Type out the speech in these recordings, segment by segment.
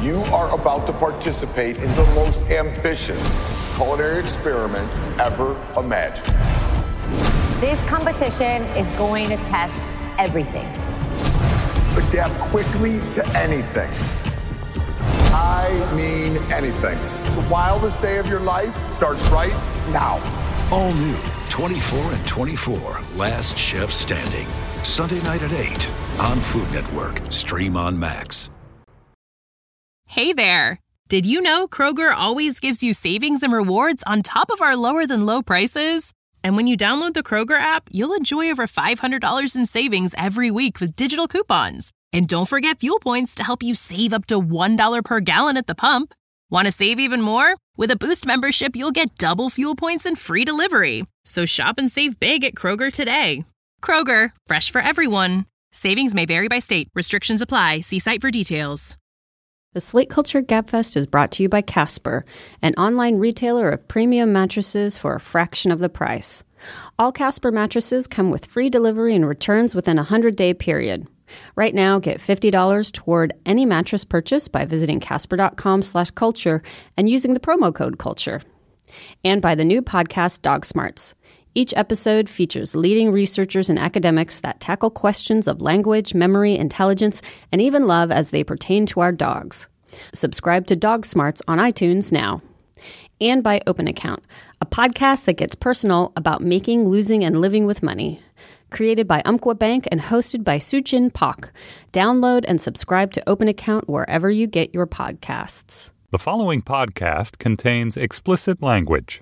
You are about to participate in the most ambitious culinary experiment ever imagined. This competition is going to test everything. Adapt quickly to anything. I mean anything. The wildest day of your life starts right now. All new 24 and 24, Last Chef Standing. Sunday night at 8 on Food Network. Stream on Max. Hey there. Did you know Kroger always gives you savings and rewards on top of our lower-than-low prices? And when you download the Kroger app, you'll enjoy over $500 in savings every week with digital coupons. And don't forget fuel points to help you save up to $1 per gallon at the pump. Want to save even more? With a Boost membership, you'll get double fuel points and free delivery. So shop and save big at Kroger today. Kroger, fresh for everyone. Savings may vary by state. Restrictions apply. See site for details. The Slate Culture Gabfest is brought to you by Casper, an online retailer of premium mattresses for a fraction of the price. All Casper mattresses come with free delivery and returns within a 100-day period. Right now, get $50 toward any mattress purchase by visiting casper.com/culture and using the promo code CULTURE. And by the new podcast Dog Smarts. Each episode features leading researchers and academics that tackle questions of language, memory, intelligence, and even love as they pertain to our dogs. Subscribe to Dog Smarts on iTunes now. And by Open Account, a podcast that gets personal about making, losing, and living with money. Created by Umpqua Bank and hosted by Suchin Pak. Download and subscribe to Open Account wherever you get your podcasts. The following podcast contains explicit language.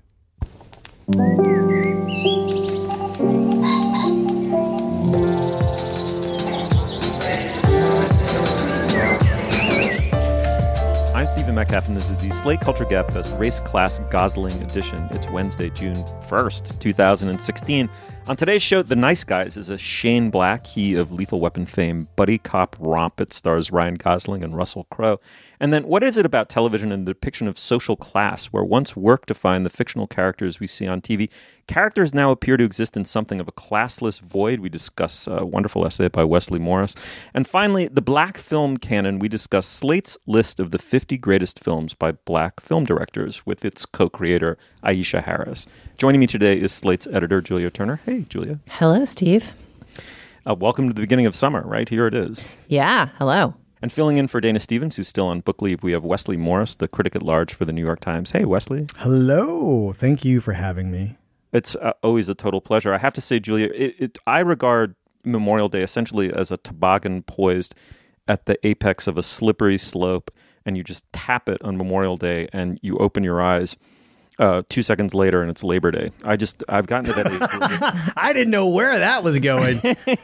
I'm Stephen Metcalf, and this is the Slate Culture Gabfest Race Class Gosling Edition. It's Wednesday, June 1st, 2016. On today's show, The Nice Guys is a Shane Black, he of Lethal Weapon fame, buddy cop romp. It stars Ryan Gosling and Russell Crowe. And then what is it about television and the depiction of social class, where once work defined the fictional characters we see on TV, characters now appear to exist in something of a classless void? We discuss a wonderful essay by Wesley Morris. And finally, the Black film canon. We discuss Slate's list of the 50 greatest films by Black film directors with its co-creator, Aisha Harris. Joining me today is Slate's editor, Julia Turner. Hey, Julia. Hello, Steve. Welcome to the beginning of summer, right? Here it is. Yeah, hello. And filling in for Dana Stevens, who's still on book leave, we have Wesley Morris, the critic at large for the New York Times. Hey, Wesley. Hello. Thank you for having me. It's always a total pleasure. I have to say, Julia, I regard Memorial Day essentially as a toboggan poised at the apex of a slippery slope, and you just tap it on Memorial Day, and you open your eyes 2 seconds later, and it's Labor Day. I've gotten to that age. I didn't know where that was going.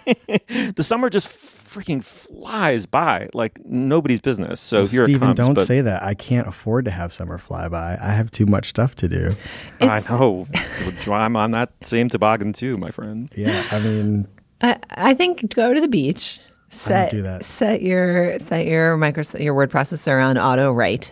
The summer just freaking flies by like nobody's business. So well, here Stephen, it comes. Don't say that. I can't afford to have summer fly by. I have too much stuff to do. I know. I'm on that same toboggan too, my friend. Yeah, I mean, I think go to the beach. I don't do that. Set your word processor on auto write,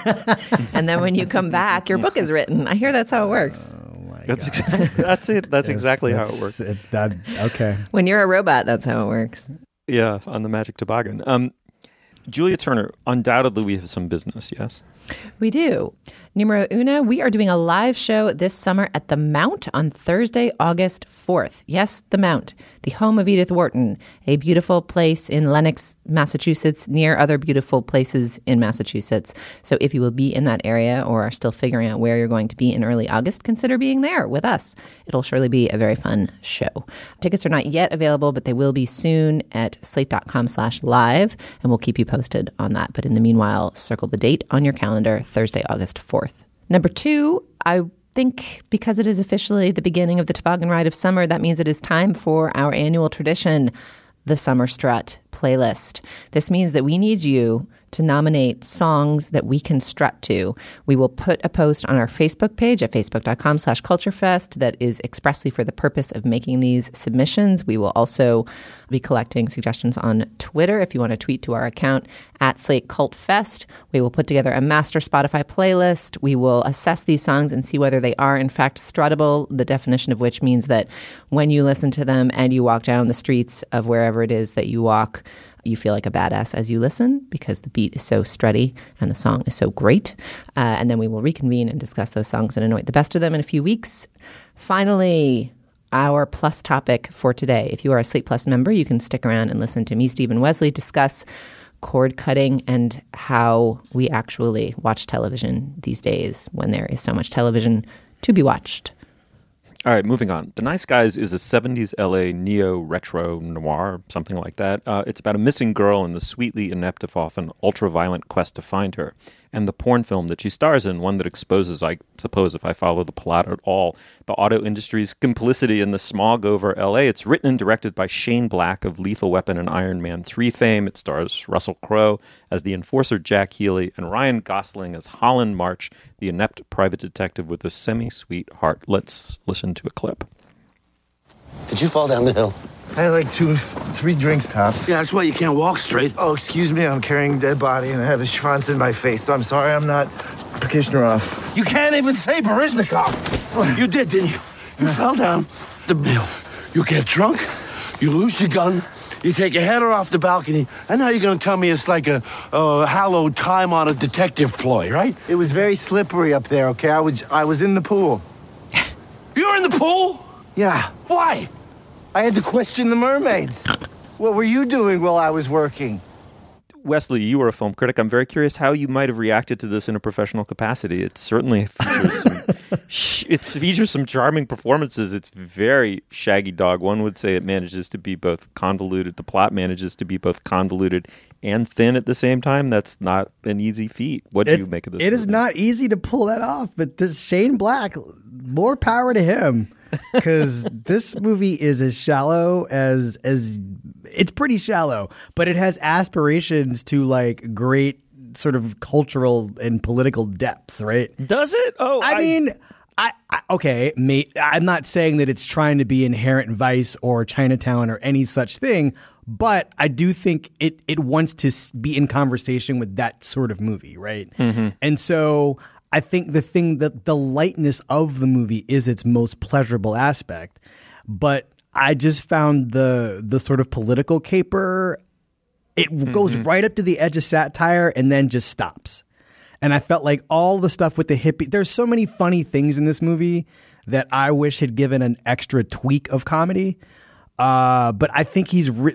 and then when you come back, your book is written. I hear that's how it works. That's it. That's exactly how it works. Okay. When you're a robot, that's how it works. Yeah, on the magic toboggan. Julia Turner, undoubtedly we have some business, yes? We do. Numero uno, we are doing a live show this summer at the Mount on Thursday, August 4th. Yes, the Mount, the home of Edith Wharton, a beautiful place in Lenox, Massachusetts, near other beautiful places in Massachusetts. So if you will be in that area or are still figuring out where you're going to be in early August, consider being there with us. It'll surely be a very fun show. Tickets are not yet available, but they will be soon at slate.com/live, and we'll keep you posted on that. But in the meanwhile, circle the date on your calendar, Thursday, August 4th. Number two, I think because it is officially the beginning of the toboggan ride of summer, that means it is time for our annual tradition, the Summer Strut playlist. This means that we need you to nominate songs that we can strut to. We will put a post on our Facebook page at facebook.com/culturefest that is expressly for the purpose of making these submissions. We will also be collecting suggestions on Twitter. If you want to tweet to our account at Slate Cult Fest, we will put together a master Spotify playlist. We will assess these songs and see whether they are in fact struttable, the definition of which means that when you listen to them and you walk down the streets of wherever it is that you walk, You feel like a badass as you listen because the beat is so strutty and the song is so great. And then we will reconvene and discuss those songs and anoint the best of them in a few weeks. Finally, our Plus topic for today. If you are a Slate Plus member, you can stick around and listen to me, Steve, and Wesley discuss cord cutting and how we actually watch television these days when there is so much television to be watched. All right, moving on. The Nice Guys is a 70s LA neo-retro noir, something like that. It's about a missing girl and the sweetly inept, if often ultra-violent quest to find her. And the porn film that she stars in, one that exposes, I suppose if I follow the plot at all, the auto industry's complicity in the smog over LA. It's written and directed by Shane Black of Lethal Weapon and Iron Man 3 fame. It stars Russell Crowe as the enforcer Jack Healy and Ryan Gosling as Holland March, the inept private detective with a semi-sweet heart. Let's listen to a clip. Did you fall down the hill? I had like 3 drinks tops. Yeah, that's why you can't walk straight. Oh, excuse me, I'm carrying a dead body and I have a schwanz in my face, so I'm sorry I'm not Prikishnerov. You can't even say Baryshnikov. You did, didn't you? You fell down the hill. You get drunk, you lose your gun, you take your header off the balcony, and now you're going to tell me it's like a hallowed time-honored detective ploy, right? It was very slippery up there, okay? I was in the pool. You were in the pool? Yeah. Why? I had to question the mermaids. What were you doing while I was working? Wesley, you were a film critic. I'm very curious how you might have reacted to this in a professional capacity. It certainly features some charming performances. It's very Shaggy Dog. One would say it manages to be both convoluted. The plot manages to be both convoluted and thin at the same time. That's not an easy feat. What do you make of this? It is not easy to pull that off, but this Shane Black, more power to him. Because this movie is as shallow as it's pretty shallow, but it has aspirations to like great sort of cultural and political depths, right? Does it? Oh, I mean, okay, mate, I'm not saying that it's trying to be Inherent Vice or Chinatown or any such thing, but I do think it wants to be in conversation with that sort of movie, right? Mm-hmm. And so I think the lightness of the movie is its most pleasurable aspect, but I just found the sort of political caper, it goes right up to the edge of satire and then just stops. And I felt like all the stuff with the hippie, there's so many funny things in this movie that I wish had given an extra tweak of comedy. But I think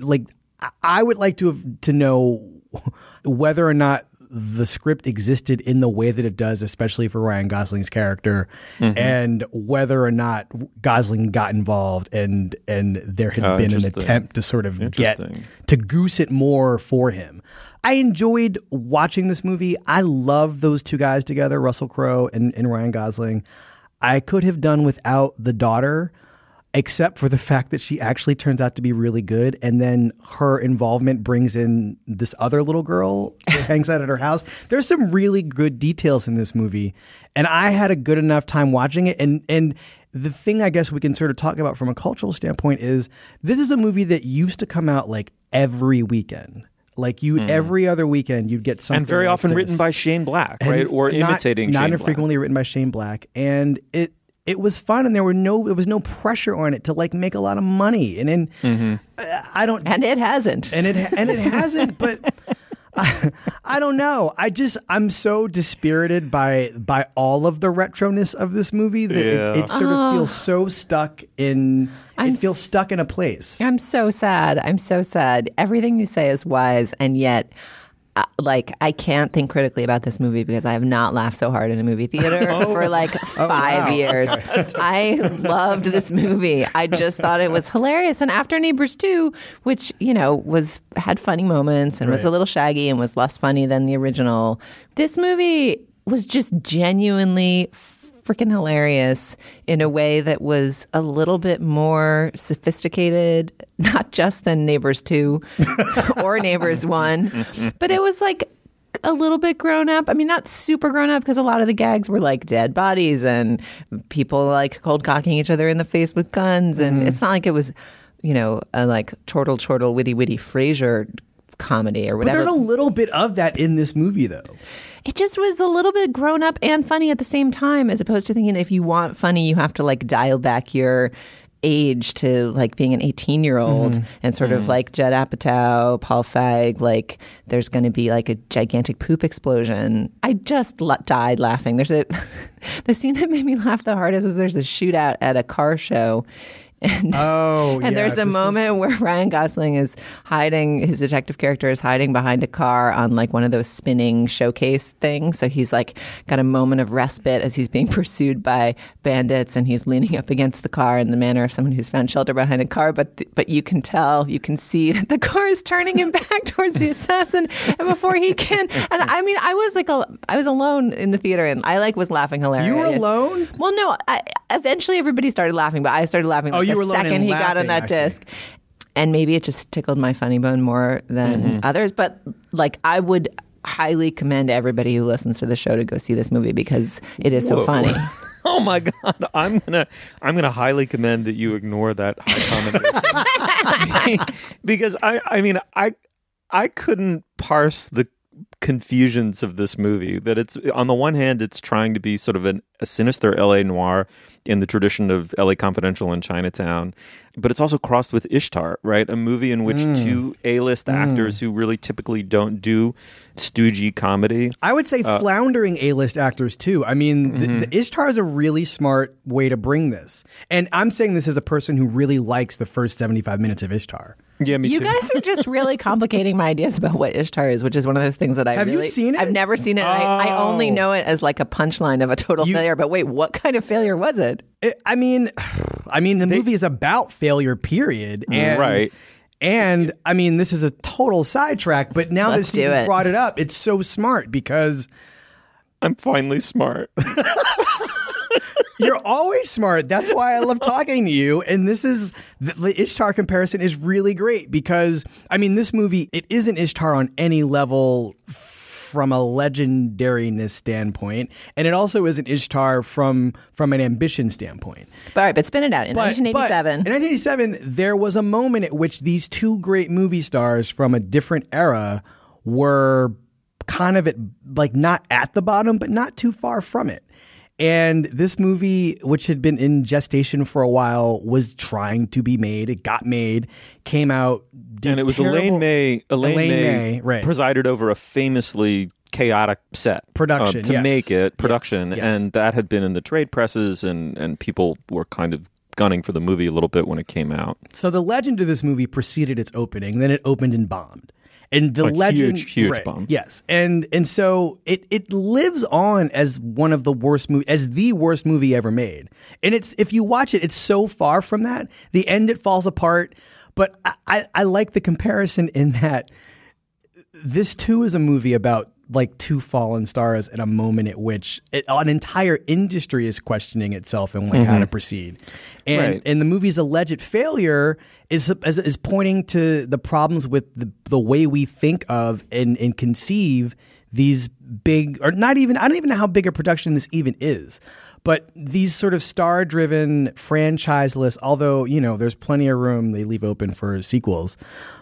I would like to know whether or not the script existed in the way that it does, especially for Ryan Gosling's character, and whether or not Gosling got involved and there had been an attempt to sort of to goose it more for him. I enjoyed watching this movie. I love those two guys together, Russell Crowe and Ryan Gosling. I could have done without the daughter, except for the fact that she actually turns out to be really good. And then her involvement brings in this other little girl that hangs out at her house. There's some really good details in this movie. And I had a good enough time watching it. And the thing I guess we can sort of talk about from a cultural standpoint is this is a movie that used to come out like every weekend. Like every other weekend, you'd get something. And very like often this. witting by Shane Black, right? Or imitating Shane Black. Not infrequently written by Shane Black. And it was fun, and there was no pressure on it to like make a lot of money, and then I don't, and it hasn't, and it hasn't. But I don't know. I'm so dispirited by all of the retroness of this movie that it sort of feels so stuck in. It feels stuck in a place. I'm so sad. Everything you say is wise, and yet. I can't think critically about this movie because I have not laughed so hard in a movie theater for like 5 years. I loved this movie. I just thought it was hilarious. And after Neighbors 2, which, had funny moments and was a little shaggy and was less funny than the original, this movie was just genuinely freaking hilarious in a way that was a little bit more sophisticated, not just than Neighbors 2 or Neighbors 1, but it was like a little bit grown up. I mean, not super grown up because a lot of the gags were like dead bodies and people like cold cocking each other in the face with guns. And it's not like it was, a like chortle, witty Frasier comedy or whatever. But there's a little bit of that in this movie, though. It just was a little bit grown up and funny at the same time, as opposed to thinking that if you want funny, you have to like dial back your age to like being an 18-year-old and sort of like Judd Apatow, Paul Feig, like there's going to be like a gigantic poop explosion. I just died laughing. There's the scene that made me laugh the hardest was there's a shootout at a car show. And there's a moment where Ryan Gosling is hiding, his detective character is hiding behind a car on like one of those spinning showcase things. So he's like got a moment of respite as he's being pursued by bandits, and he's leaning up against the car in the manner of someone who's found shelter behind a car. But you can see that the car is turning him back towards the assassin, and before he can. And I mean, I was alone in the theater, and I was laughing hilarious. You were alone? Well, no. Eventually, everybody started laughing, but I started laughing. You were the second he got on that disc. And maybe it just tickled my funny bone more than others. But like, I would highly commend everybody who listens to the show to go see this movie because it is so funny. Oh my God! I'm gonna highly commend that you ignore that high commendation because I couldn't parse the confusions of this movie. That it's on the one hand, it's trying to be sort of a sinister LA noir in the tradition of LA Confidential and Chinatown, but it's also crossed with Ishtar, right? A movie in which two A-list actors who really typically don't do stoogey comedy. I would say floundering A-list actors too. I mean, the Ishtar is a really smart way to bring this. And I'm saying this as a person who really likes the first 75 minutes of Ishtar. Yeah, me too. You guys are just really complicating my ideas about what Ishtar is, which is one of those things that Have you seen it? I've never seen it. I only know it as like a punchline of a total failure. But wait, what kind of failure was it? I mean, the movie is about failure, period. And, right. And I mean, this is a total sidetrack, but now Let's that you do it. brought it up, it's so smart because I'm finally smart. You're always smart. That's why I love talking to you. And this is the Ishtar comparison is really great because, I mean, this movie, it isn't Ishtar on any level from a legendariness standpoint, and it also isn't Ishtar from an ambition standpoint. All right, but spin it out. In 1987. In 1987, there was a moment at which these two great movie stars from a different era were kind of not at the bottom, but not too far from it. And this movie, which had been in gestation for a while, was trying to be made. It got made, came out. And it was Elaine May right. presided over a famously chaotic set production to make it production, yes. And that had been in the trade presses, and people were kind of gunning for the movie a little bit when it came out. So the legend of this movie preceded its opening, then it opened and bombed. And the legend, huge right, bomb. Yes, and so it lives on as one of the worst as the worst movie ever made. And if you watch it, it's so far from that. The end, it falls apart. But I like the comparison in that this too is a movie about like two fallen stars at a moment at which an entire industry is questioning itself and like how to proceed. And and the movie's alleged failure is pointing to the problems with the way we think of and conceive these big, or not even, I don't even know how big a production this even is, but these sort of star-driven, franchise-less, although, you know, there's plenty of room they leave open for sequels,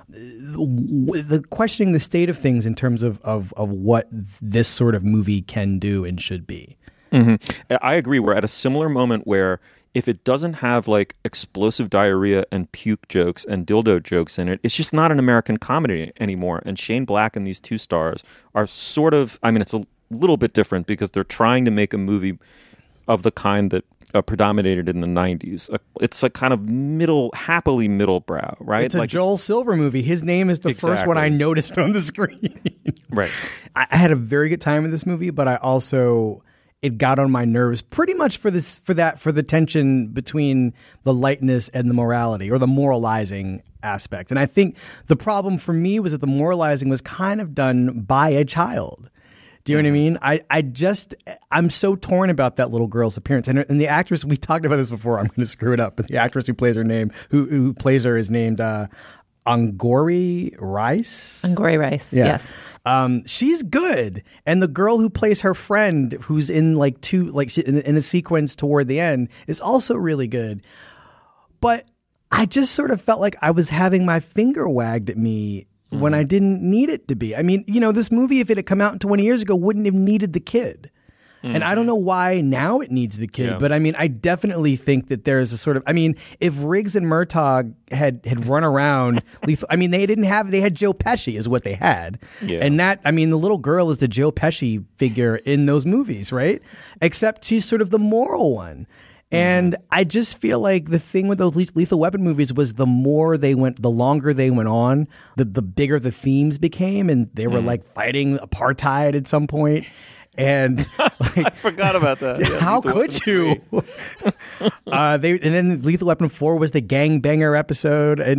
the questioning the state of things in terms of what this sort of movie can do and should be. I agree. We're at a similar moment where if it doesn't have like explosive diarrhea and puke jokes and dildo jokes in it, it's just not an American comedy anymore. And Shane Black and these two stars are sort of, I mean, it's a little bit different because they're trying to make a movie of the kind that predominated in the 90s. It's a kind of happily middle brow, right? It's a Joel Silver movie. His name is the first one I noticed on the screen. Right. I had a very good time with this movie, but I also... it got on my nerves pretty much for the tension between the lightness and the morality, or the moralizing aspect. And I think the problem for me was that the moralizing was kind of done by a child. Do you know what I mean? I'm so torn about that little girl's appearance. And the actress, we talked about this before, I'm going to screw it up, but the actress who plays her is named Angourie Rice. Angourie Rice, yeah. Yes. She's good, and the girl who plays her friend, who's in in a sequence toward the end, is also really good. But I just sort of felt like I was having my finger wagged at me when I didn't need it to be. I mean, you know, this movie, if it had come out 20 years ago, wouldn't have needed the kid. And I don't know why now it needs the kid, but I mean, I definitely think that there's a sort of, I mean, if Riggs and Murtaugh had run around, they had Joe Pesci is what they had. Yeah. And that, I mean, the little girl is the Joe Pesci figure in those movies, right? Except she's sort of the moral one. And I just feel like the thing with those Lethal Weapon movies was the longer they went on, the bigger the themes became, and they were like fighting apartheid at some point. And like, I forgot about that. Yeah, how could you? And then Lethal Weapon 4 was the gangbanger episode, and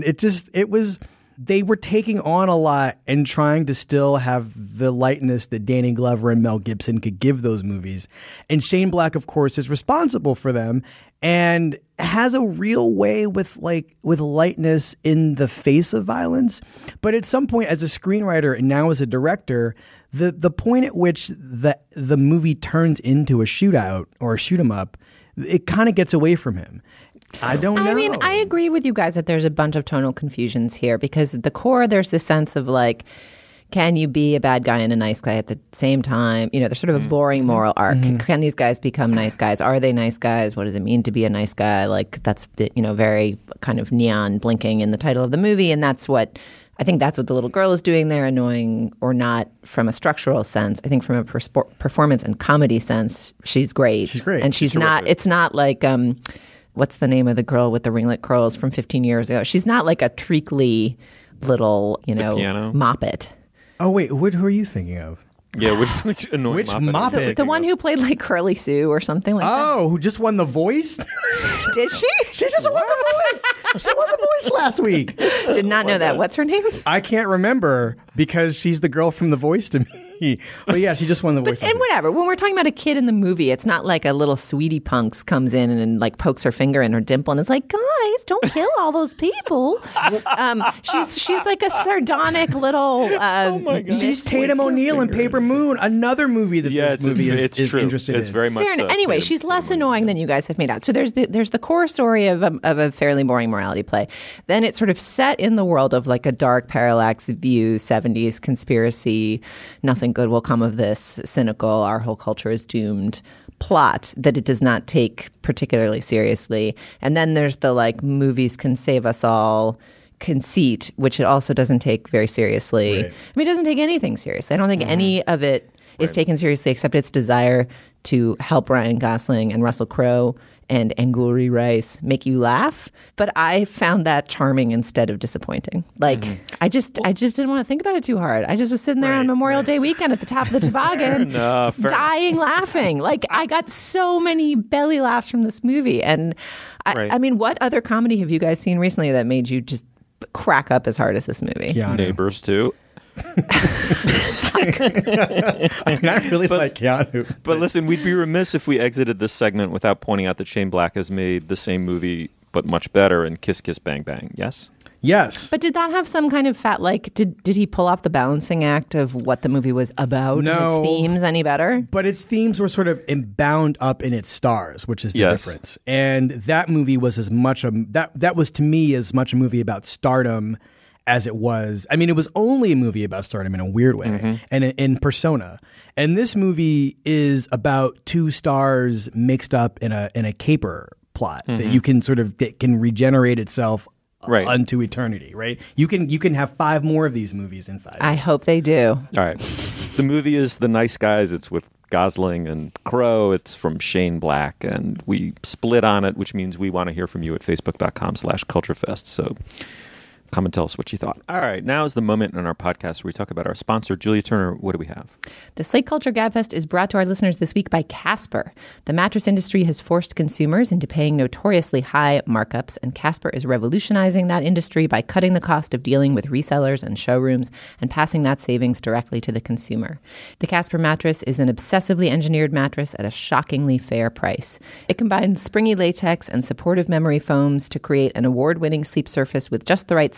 they were taking on a lot and trying to still have the lightness that Danny Glover and Mel Gibson could give those movies. And Shane Black, of course, is responsible for them and has a real way with lightness in the face of violence. But at some point, as a screenwriter and now as a director, the point at which the movie turns into a shootout or a shoot 'em up, it kind of gets away from him. I don't know. I mean, I agree with you guys that there's a bunch of tonal confusions here because at the core, there's this sense of like, can you be a bad guy and a nice guy at the same time? You know, there's sort of a boring moral arc. Can these guys become nice guys? Are they nice guys? What does it mean to be a nice guy? Like, that's, very kind of neon blinking in the title of the movie. And I think that's what the little girl is doing there, annoying or not from a structural sense. I think from a performance and comedy sense, she's great. She's great. And it's not like, what's the name of the girl with the ringlet curls from 15 years ago? She's not like a treacly little, moppet. Oh, wait, who are you thinking of? Yeah, which annoying moppet? The one who played like Curly Sue or something like that. Oh, who just won The Voice? Did she? She just won The Voice. She won The Voice last week. Did not know that. What's her name? I can't remember because she's the girl from The Voice to me. But yeah, she just won The Voice. And whatever. When we're talking about a kid in the movie, it's not like a little sweetie punks comes in and like pokes her finger in her dimple and is like, guys, don't kill all those people. She's like a sardonic little. Oh my God. She's Tatum O'Neal in Paper Moon, another movie that this movie is true. interested in. It's very much so. Anyway, she's less annoying than you guys have made out. So there's the core story of a fairly boring morality play. Then it's sort of set in the world of like a dark parallax view, 70s conspiracy, nothing good will come of this, cynical, our whole culture is doomed plot that it does not take particularly seriously. And then there's the like movies can save us all conceit, which it also doesn't take very seriously. Right. I mean, it doesn't take anything seriously. I don't think any of it is taken seriously except its desire to help Ryan Gosling and Russell Crowe and Angourie Rice make you laugh. But I found that charming instead of disappointing. Like, I just didn't want to think about it too hard. I just was sitting there on Memorial Day weekend at the top of the toboggan, dying laughing. Like, I got so many belly laughs from this movie. And I mean, what other comedy have you guys seen recently that made you just crack up as hard as this movie? Keanu. Neighbors too. I really like Keanu. But listen, we'd be remiss if we exited this segment without pointing out that Shane Black has made the same movie but much better in Kiss Kiss Bang Bang. Yes? Yes. But did that have some kind of did he pull off the balancing act of what the movie was about? No. And its themes any better? But its themes were sort of bound up in its stars, which is the difference. And that movie was as much that was to me as much a movie about stardom as it was. I mean, it was only a movie about stardom in a weird way and in persona. And this movie is about two stars mixed up in a caper plot that you can that can regenerate itself unto eternity, right? You can have 5 more of these movies in 5 years. I hope they do. All right. The movie is The Nice Guys. It's with Gosling and Crowe. It's from Shane Black, and we split on it, which means we want to hear from you at facebook.com/culturefest. So come and tell us what you thought. All right, now is the moment in our podcast where we talk about our sponsor, Julia Turner. What do we have? The Slate Culture Gabfest is brought to our listeners this week by Casper. The mattress industry has forced consumers into paying notoriously high markups, and Casper is revolutionizing that industry by cutting the cost of dealing with resellers and showrooms and passing that savings directly to the consumer. The Casper mattress is an obsessively engineered mattress at a shockingly fair price. It combines springy latex and supportive memory foams to create an award-winning sleep surface with just the right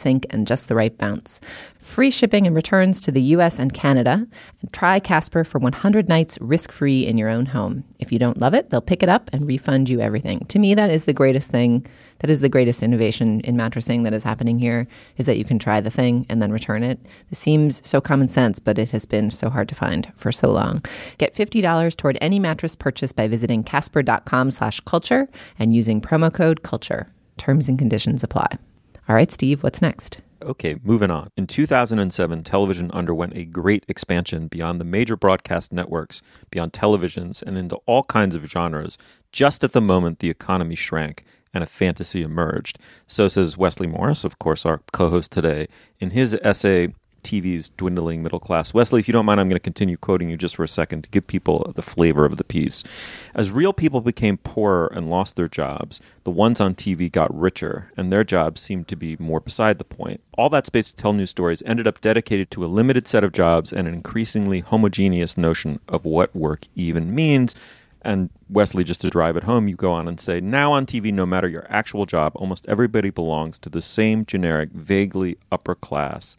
sink and just the right bounce. Free shipping and returns to the U.S. and Canada. And try Casper for 100 nights risk-free in your own home. If you don't love it, they'll pick it up and refund you everything. To me, that is the greatest thing. That is the greatest innovation in mattressing that is happening here, is that you can try the thing and then return it. This seems so common sense, but it has been so hard to find for so long. Get $50 toward any mattress purchase by visiting casper.com/culture and using promo code CULTURE. Terms and conditions apply. All right, Steve, what's next? Okay, moving on. In 2007, television underwent a great expansion beyond the major broadcast networks, beyond televisions, and into all kinds of genres, just at the moment the economy shrank and a fantasy emerged. So says Wesley Morris, of course, our co-host today, in his essay, TV's Dwindling Middle Class. Wesley, if you don't mind, I'm going to continue quoting you just for a second to give people the flavor of the piece. As real people became poorer and lost their jobs, the ones on TV got richer, and their jobs seemed to be more beside the point. All that space to tell news stories ended up dedicated to a limited set of jobs and an increasingly homogeneous notion of what work even means. And Wesley, just to drive it home, you go on and say, now on TV, no matter your actual job, almost everybody belongs to the same generic, vaguely upper class.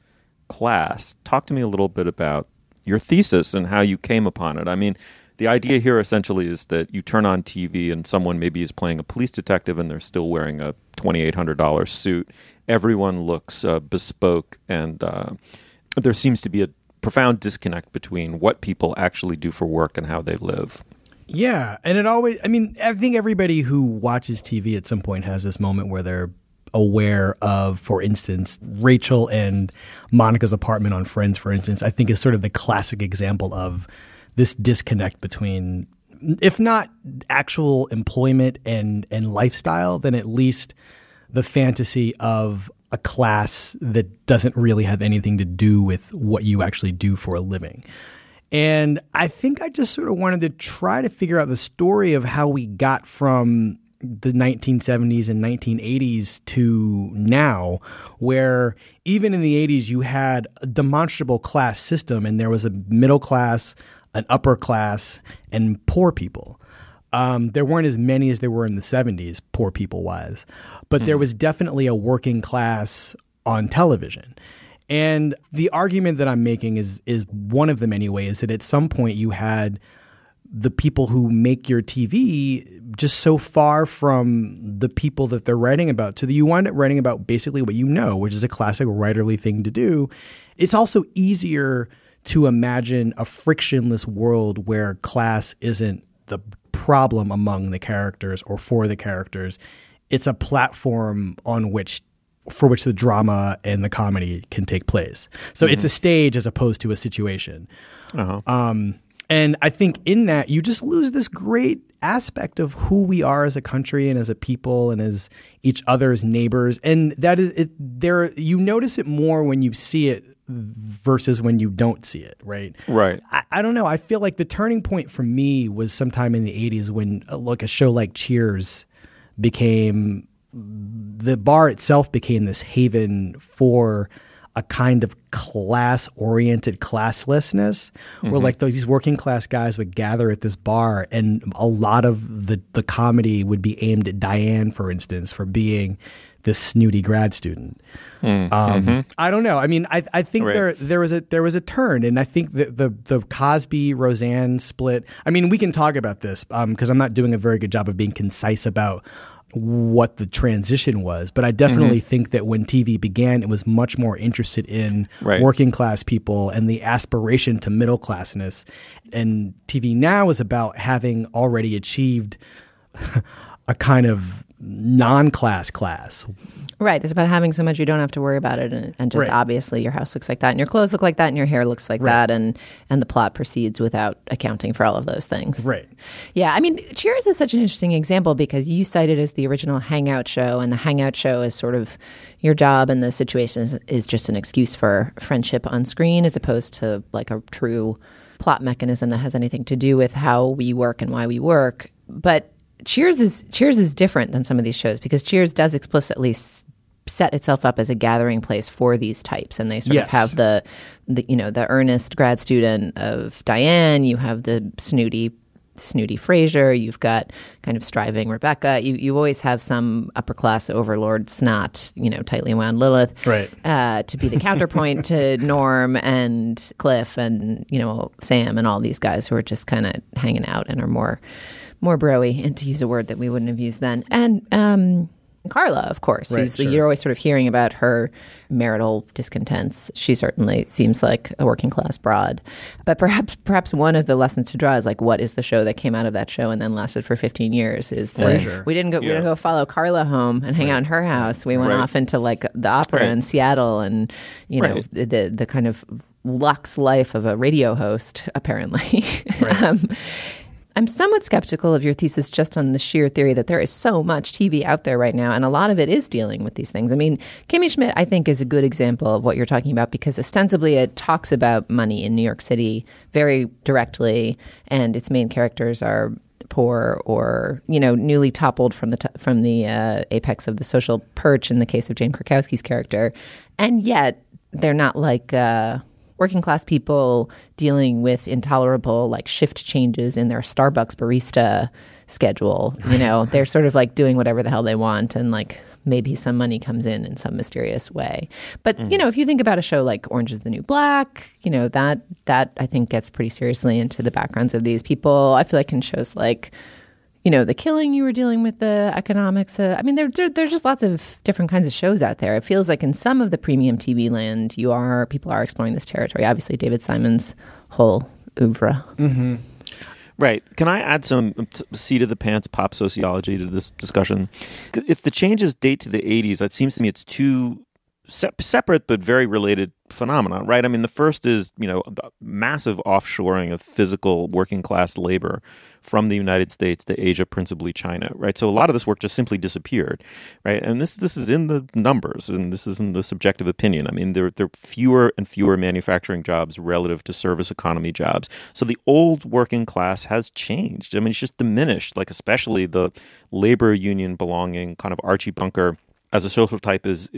Talk to me a little bit about your thesis and how you came upon it. I mean, the idea here essentially is that you turn on TV and someone maybe is playing a police detective and they're still wearing a $2,800 suit. Everyone looks bespoke, and there seems to be a profound disconnect between what people actually do for work and how they live. Yeah, and I think everybody who watches TV at some point has this moment where they're aware of, for instance, Rachel and Monica's apartment on Friends, for instance, I think is sort of the classic example of this disconnect between, if not actual employment and lifestyle, then at least the fantasy of a class that doesn't really have anything to do with what you actually do for a living. And I think I just sort of wanted to try to figure out the story of how we got from the 1970s and 1980s to now, where even in the 80s you had a demonstrable class system, and there was a middle class, an upper class, and poor people. There weren't as many as there were in the 70s, poor people-wise, but there was definitely a working class on television. And the argument that I'm making is one of them anyway, is that at some point you had the people who make your TV just so far from the people that they're writing about, so that you wind up writing about basically what you know, which is a classic writerly thing to do. It's also easier to imagine a frictionless world where class isn't the problem among the characters or for the characters. It's a platform for which the drama and the comedy can take place. So it's a stage as opposed to a situation. And I think in that, you just lose this great aspect of who we are as a country and as a people and as each other's neighbors. And that is it. You notice it more when you see it versus when you don't see it, right? Right. I don't know. I feel like the turning point for me was sometime in the 80s when, a show like Cheers became – the bar itself became this haven for a kind of class-oriented classlessness, where like these working class guys would gather at this bar, and a lot of the comedy would be aimed at Diane, for instance, for being this snooty grad student. I don't know. I mean, I think there was a turn, and I think the Cosby Roseanne split. I mean, we can talk about this because I'm not doing a very good job of being concise about what the transition was, but I definitely think that when TV began, it was much more interested in working class people and the aspiration to middle classness. And TV now is about having already achieved a kind of non-class class. Right. It's about having so much you don't have to worry about it, and just obviously your house looks like that, and your clothes look like that, and your hair looks like that, and the plot proceeds without accounting for all of those things. Right. Yeah. I mean, Cheers is such an interesting example because you cite it as the original hangout show, and the hangout show is sort of your job, and the situation is just an excuse for friendship on screen as opposed to like a true plot mechanism that has anything to do with how we work and why we work. But Cheers is different than some of these shows because Cheers does explicitly set itself up as a gathering place for these types, and they sort of have the earnest grad student of Diane. You have the snooty snooty Frasier, you've got kind of striving Rebecca. You always have some upper class overlord snot, tightly wound Lilith, right? To be the counterpoint to Norm and Cliff and Sam and all these guys who are just kind of hanging out and are more bro-y, and to use a word that we wouldn't have used then. And Carla, of course. Right, sure. You're always sort of hearing about her marital discontents. She certainly seems like a working class broad. But perhaps one of the lessons to draw is like, what is the show that came out of that show and then lasted for 15 years? Is that we didn't go follow Carla home and hang out in her house. We went off into like the opera in Seattle and the kind of luxe life of a radio host, apparently. Right. I'm somewhat skeptical of your thesis just on the sheer theory that there is so much TV out there right now, and a lot of it is dealing with these things. I mean, Kimmy Schmidt, I think, is a good example of what you're talking about because ostensibly it talks about money in New York City very directly, and its main characters are poor or newly toppled from the apex of the social perch in the case of Jane Krakowski's character, and yet they're not like working class people dealing with intolerable like shift changes in their Starbucks barista schedule. They're sort of like doing whatever the hell they want, and like maybe some money comes in some mysterious way. But if you think about a show like Orange is the New Black, that I think gets pretty seriously into the backgrounds of these people. I feel like in shows like The Killing, you were dealing with the economics. I mean, there's just lots of different kinds of shows out there. It feels like in some of the premium TV land, people are exploring this territory. Obviously, David Simon's whole oeuvre. Mm-hmm. Right. Can I add some seat of the pants pop sociology to this discussion? If the changes date to the 80s, it seems to me it's two separate but very related phenomena, right? I mean, the first is, massive offshoring of physical working class labor from the United States to Asia, principally China, right? So a lot of this work just simply disappeared, right? And this is in the numbers, and this isn't a subjective opinion. I mean, there are fewer and fewer manufacturing jobs relative to service economy jobs. So the old working class has changed. I mean, it's just diminished, like especially the labor union belonging kind of Archie Bunker as a social type is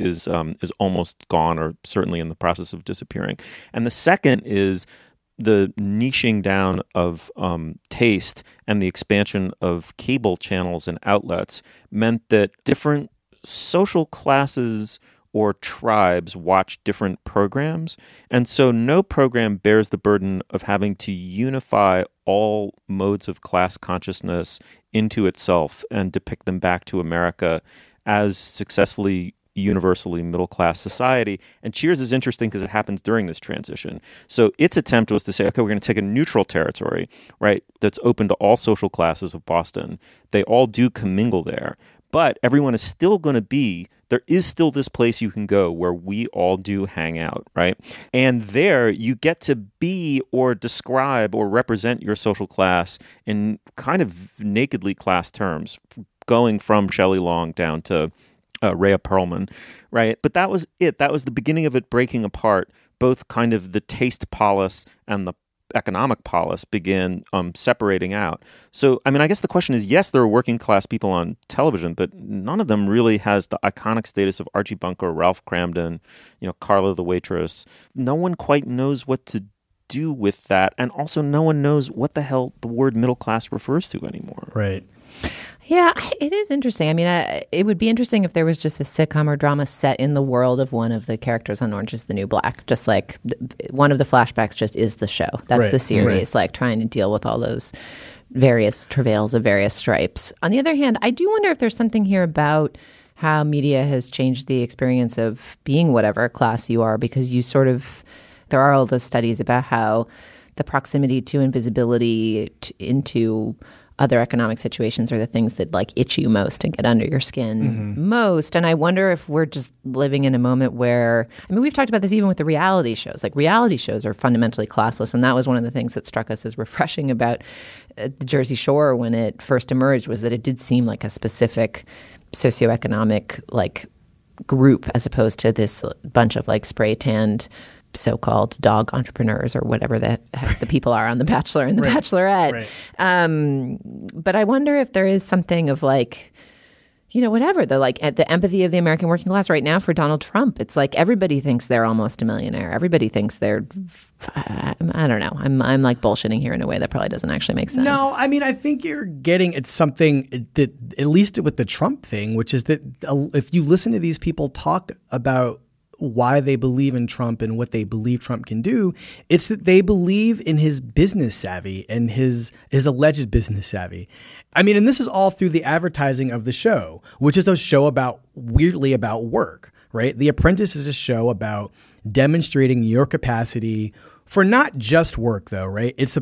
almost gone, or certainly in the process of disappearing. And the second is the niching down of taste and the expansion of cable channels and outlets meant that different social classes or tribes watch different programs. And so no program bears the burden of having to unify all modes of class consciousness into itself and depict them back to America as successfully universally middle-class society. And Cheers is interesting because it happens during this transition. So its attempt was to say, okay, we're going to take a neutral territory, right, that's open to all social classes of Boston. They all do commingle there. But everyone is still going to be, there is still this place you can go where we all do hang out, right? And there you get to be or describe or represent your social class in kind of nakedly class terms, going from Shelley Long down to Rhea Perlman, right? But that was it. That was the beginning of it breaking apart. Both kind of the taste polis and the economic polis began separating out. So, I mean, I guess the question is, yes, there are working class people on television, but none of them really has the iconic status of Archie Bunker, Ralph Cramden, Carla the waitress. No one quite knows what to do with that. And also no one knows what the hell the word middle class refers to anymore. Right. Yeah, it is interesting. I mean, it would be interesting if there was just a sitcom or drama set in the world of one of the characters on Orange is the New Black. Just like one of the flashbacks just is the show. That's the series, like trying to deal with all those various travails of various stripes. On the other hand, I do wonder if there's something here about how media has changed the experience of being whatever class you are, because you sort of, there are all those studies about how the proximity to invisibility into other economic situations are the things that like itch you most and get under your skin most. And I wonder if we're just living in a moment where, I mean, we've talked about this even with the reality shows. Like reality shows are fundamentally classless. And that was one of the things that struck us as refreshing about the Jersey Shore when it first emerged, was that it did seem like a specific socioeconomic like group as opposed to this bunch of like spray tanned so-called dog entrepreneurs or whatever the people are on The Bachelor and The Bachelorette. But I wonder if there is something of like, whatever. The the empathy of the American working class right now for Donald Trump. It's like everybody thinks they're almost a millionaire. Everybody thinks they're, I don't know. I'm like bullshitting here in a way that probably doesn't actually make sense. No, I mean, I think you're getting at something that, at least with the Trump thing, which is that if you listen to these people talk about why they believe in Trump and what they believe Trump can do, it's that they believe in his business savvy and his alleged business savvy. I mean, and this is all through the advertising of the show, which is a show weirdly about work, right? The Apprentice is a show about demonstrating your capacity for not just work, though, right? It's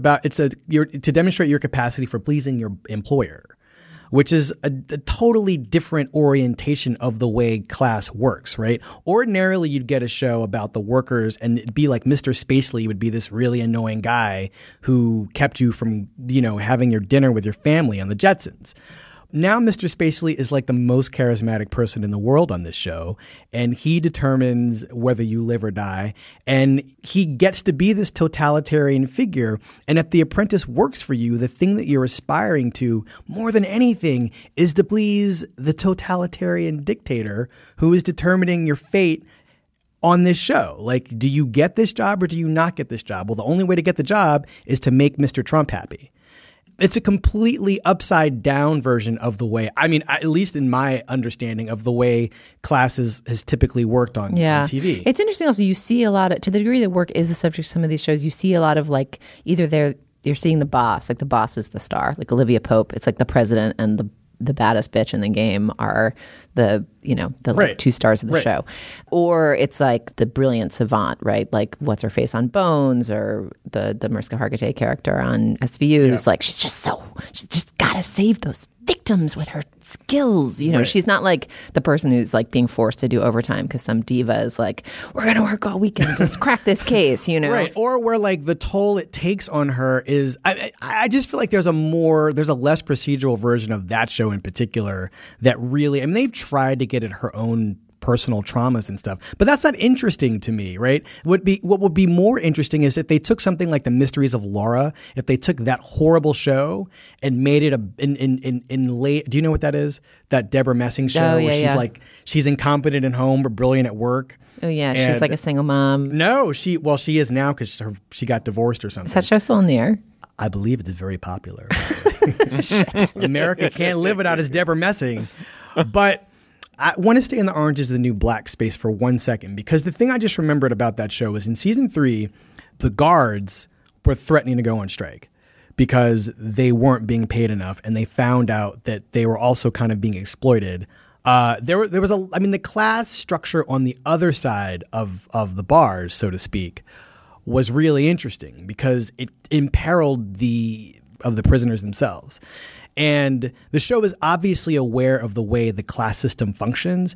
to demonstrate your capacity for pleasing your employer, which is a totally different orientation of the way class works, right? Ordinarily, you'd get a show about the workers and it'd be like Mr. Spacely would be this really annoying guy who kept you from, having your dinner with your family on the Jetsons. Now Mr. Spacely is like the most charismatic person in the world on this show, and he determines whether you live or die, and he gets to be this totalitarian figure. And if The Apprentice works for you, the thing that you're aspiring to more than anything is to please the totalitarian dictator who is determining your fate on this show. Like, do you get this job or do you not get this job? Well, the only way to get the job is to make Mr. Trump happy. It's a completely upside down version of the way, I mean, at least in my understanding of the way class has typically worked on TV. It's interesting also, you see a lot of, to the degree that work is the subject of some of these shows, you see a lot of either you're seeing the boss, like the boss is the star, like Olivia Pope, it's like the president and the baddest bitch in the game are the right. 2 stars of the right. show. Or it's like the brilliant savant, right? Like what's her face on Bones, or the Mariska Hargitay character on SVU who's like, she's just gotta save those victims with her skills. Right. She's not like the person who's like being forced to do overtime because some diva is like, we're gonna work all weekend to crack this case, Right. Or where like the toll it takes on her is, I just feel like there's a less procedural version of that show in particular that really, I mean, they've tried to get at her own personal traumas and stuff, but that's not interesting to me, right? What would be more interesting is if they took something like The Mysteries of Laura, if they took that horrible show and made it in late. Do you know what that is? That Deborah Messing show where she's incompetent at home but brilliant at work. Oh yeah, she's like a single mom. No, she is now because she got divorced or something. Is that show still in the air? I believe it's very popular. America can't live without its Deborah Messing, but. I want to stay in the Orange is the New Black space for 1 second, because the thing I just remembered about that show was in season 3, the guards were threatening to go on strike because they weren't being paid enough, and they found out that they were also kind of being exploited. There was the class structure on the other side of the bars, so to speak, was really interesting because it imperiled the prisoners themselves. And the show is obviously aware of the way the class system functions,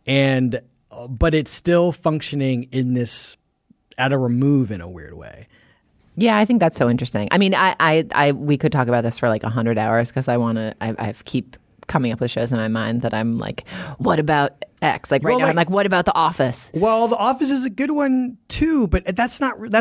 but it's still functioning in this at a remove in a weird way. Yeah, I think that's so interesting. I mean, we could talk about this for like 100 hours because I keep coming up with shows in my mind that I'm like, what about X? Like now, I'm like, what about The Office? Well, The Office is a good one too, but it's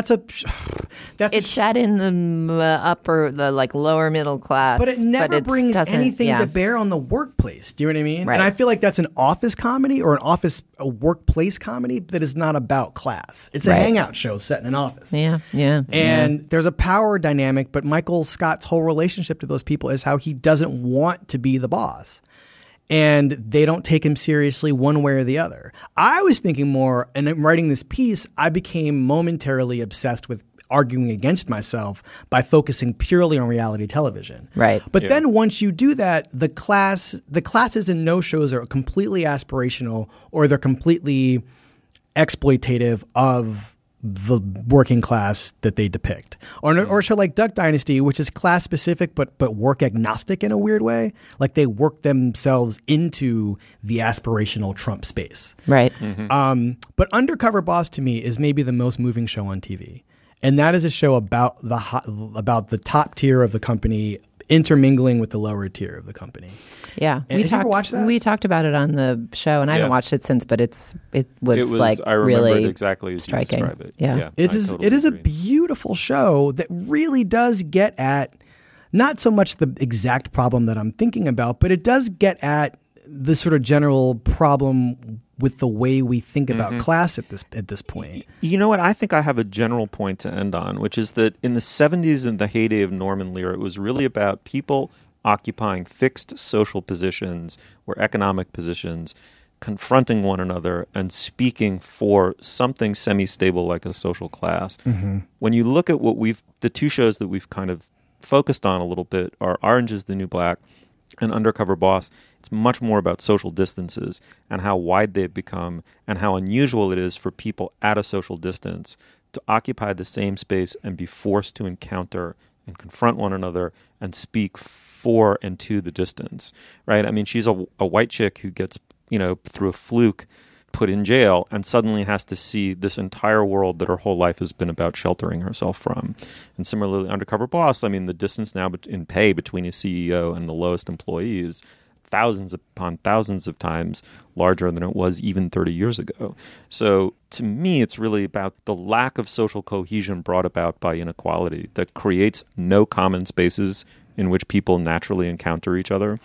set in the lower middle class, but it never brings anything to bear on the workplace. Do you know what I mean? Right. And I feel like that's an office comedy or a workplace comedy that is not about class. It's a hangout show set in an office. Yeah. And there's a power dynamic, but Michael Scott's whole relationship to those people is how he doesn't want to be the boss. And they don't take him seriously one way or the other. I was thinking more, and in writing this piece, I became momentarily obsessed with arguing against myself by focusing purely on reality television. Right. But then once you do that, the classes in no shows are completely aspirational, or they're completely exploitative of the working class that they depict. Or show like Duck Dynasty, which is class specific but work agnostic in a weird way. Like they work themselves into the aspirational Trump space. Right. Mm-hmm. But Undercover Boss to me is maybe the most moving show on TV. And that is a show about the top tier of the company intermingling with the lower tier of the company. Yeah, and did you ever watch that? We talked about it on the show, and I haven't watched it since. But it was like I remember really it exactly as striking. You describe it. Yeah, it is a beautiful show that really does get at not so much the exact problem that I'm thinking about, but it does get at the sort of general problem with the way we think about class at this point. You know what? I think I have a general point to end on, which is that in the 70s, in the heyday of Norman Lear, it was really about people occupying fixed social positions or economic positions, confronting one another and speaking for something semi-stable like a social class. When you look at the two shows that we've kind of focused on a little bit are Orange is the New Black and Undercover Boss. It's much more about social distances and how wide they've become and how unusual it is for people at a social distance to occupy the same space and be forced to encounter and confront one another and speak for and to the distance, right? I mean, she's a white chick who gets, through a fluke put in jail and suddenly has to see this entire world that her whole life has been about sheltering herself from. And similarly, Undercover Boss, I mean, the distance now in pay between a CEO and the lowest employee is thousands upon thousands of times larger than it was even 30 years ago. So to me, it's really about the lack of social cohesion brought about by inequality that creates no common spaces in which people naturally encounter each other.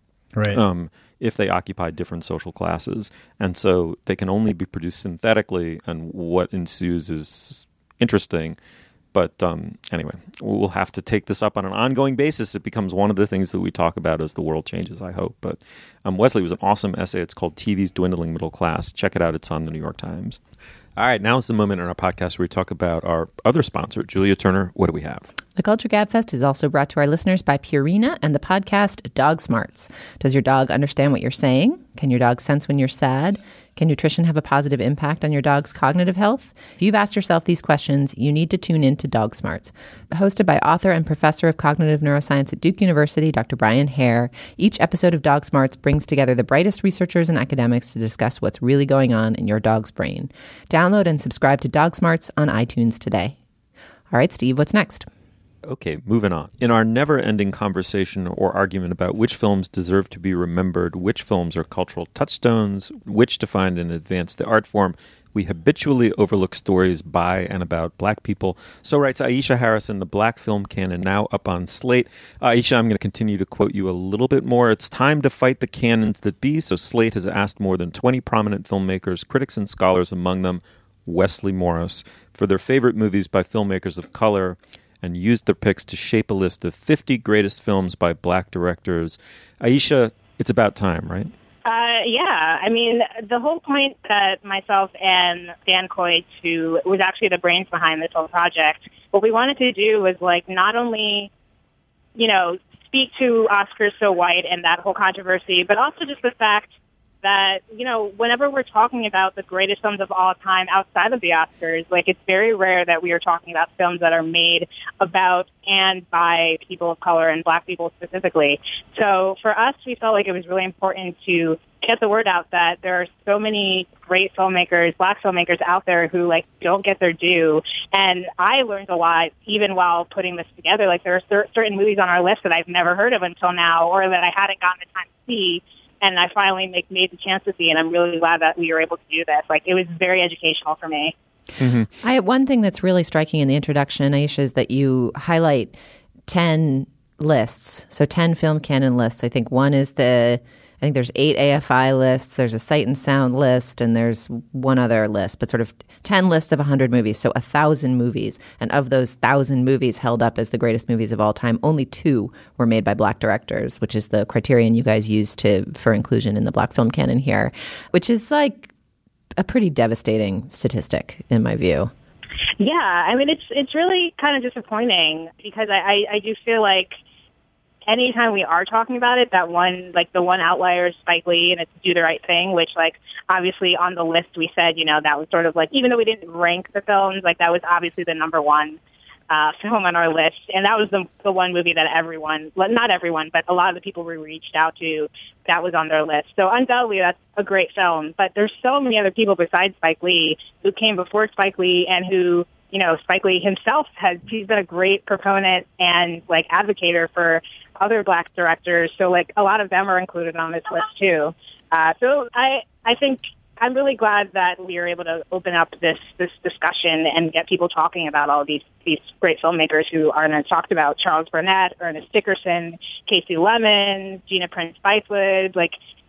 Right. If they occupy different social classes. And so they can only be produced synthetically, and what ensues is interesting. But anyway, we'll have to take this up on an ongoing basis. It becomes one of the things that we talk about as the world changes, I hope. But Wesley, was an awesome essay. It's called TV's Dwindling Middle Class. Check it out. It's on the New York Times. All right, now is the moment in our podcast where we talk about our other sponsor, Julia Turner. What do we have? The Culture Gabfest is also brought to our listeners by Purina and the podcast Dog Smarts. Does your dog understand what you're saying? Can your dog sense when you're sad? Can nutrition have a positive impact on your dog's cognitive health? If you've asked yourself these questions, you need to tune in to Dog Smarts. Hosted by author and professor of cognitive neuroscience at Duke University, Dr. Brian Hare, each episode of Dog Smarts brings together the brightest researchers and academics to discuss what's really going on in your dog's brain. Download and subscribe to Dog Smarts on iTunes today. All right, Steve, what's next? Okay, moving on. In our never-ending conversation or argument about which films deserve to be remembered, which films are cultural touchstones, which define and advance the art form, we habitually overlook stories by and about Black people. So writes Aisha Harrison, the Black film canon, now up on Slate. Aisha, I'm going to continue to quote you a little bit more. It's time to fight the canons that be. So Slate has asked more than 20 prominent filmmakers, critics and scholars, among them Wesley Morris, for their favorite movies by filmmakers of color, and used their picks to shape a list of 50 greatest films by Black directors. Aisha, it's about time, right? Yeah. I mean, the whole point that myself and Dan Coitz, who was actually the brains behind this whole project, what we wanted to do was, not only, speak to Oscars So White and that whole controversy, but also just the fact that, whenever we're talking about the greatest films of all time outside of the Oscars, it's very rare that we are talking about films that are made about and by people of color and Black people specifically. So for us, we felt like it was really important to get the word out that there are so many great filmmakers, Black filmmakers out there who don't get their due. And I learned a lot even while putting this together. There are certain movies on our list that I've never heard of until now, or that I hadn't gotten the time to see. And I finally made the chance to see, and I'm really glad that we were able to do this. It was very educational for me. Mm-hmm. One thing that's really striking in the introduction, Aisha, is that you highlight 10 lists. So 10 film canon lists. I think there's 8 AFI lists, there's a Sight and Sound list, and there's one other list, but sort of 10 lists of 100 movies, so 1,000 movies. And of those 1,000 movies held up as the greatest movies of all time, only 2 were made by Black directors, which is the criterion you guys use for inclusion in the Black film canon here, which is a pretty devastating statistic in my view. Yeah, I mean, it's really kind of disappointing because I do feel like anytime we are talking about it, that one, the one outlier is Spike Lee, and it's Do the Right Thing, which, obviously on the list we said, that was sort of even though we didn't rank the films, that was obviously the number one film on our list. And that was the one movie that not everyone, but a lot of the people we reached out to, that was on their list. So undoubtedly that's a great film. But there's so many other people besides Spike Lee who came before Spike Lee and who, Spike Lee himself he's been a great proponent and advocator for other Black directors. So a lot of them are included on this list too. So I think I'm really glad that we were able to open up this discussion and get people talking about all these great filmmakers who aren't talked about. Charles Burnett, Ernest Dickerson, Casey Lemon, Gina Prince Bythewood.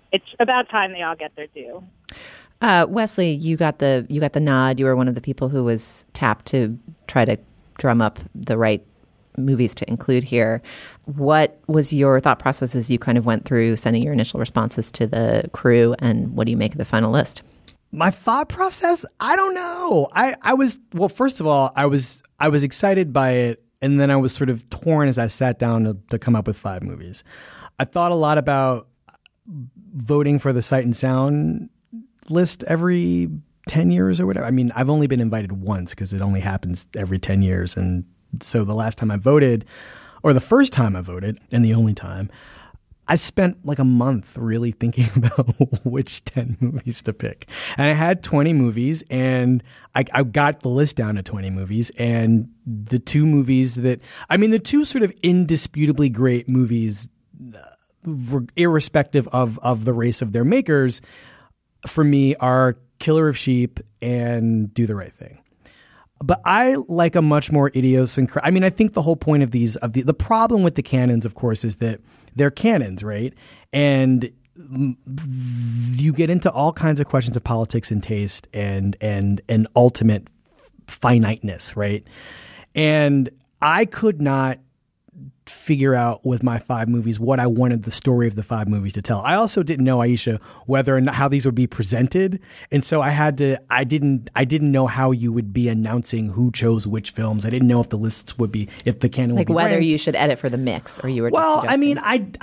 it's about time they all get their due. Wesley, you got the nod. You were one of the people who was tapped to try to drum up the right movies to include here. What was your thought process as you kind of went through sending your initial responses to the crew, and what do you make of the final list? My thought process? I don't know. I was, well, first of all, I was excited by it, and then I was sort of torn as I sat down to come up with 5 movies. I thought a lot about voting for the Sight and Sound list every 10 years or whatever. I mean, I've only been invited once because it only happens every 10 years. And so the last time I voted, or the first time I voted, and the only time, I spent like a month really thinking about which 10 movies to pick. And I had 20 movies, and I got the list down to 20 movies. And the 2 movies that, I mean, the 2 sort of indisputably great movies, irrespective of the race of their makers, for me are Killer of Sheep and Do the Right Thing. But I like a much more idiosyncratic. I mean, I think the whole point of the problem with the canons, of course, is that they're canons, right? And you get into all kinds of questions of politics and taste and ultimate finiteness, right? And I could not figure out with my 5 movies what I wanted the story of the 5 movies to tell. I also didn't know, Aisha, whether or not how these would be presented. And so I didn't know how you would be announcing who chose which films. I didn't know if the lists would be, if the canon would be whether ranked. You should edit for the mix, or you were well, just I mean,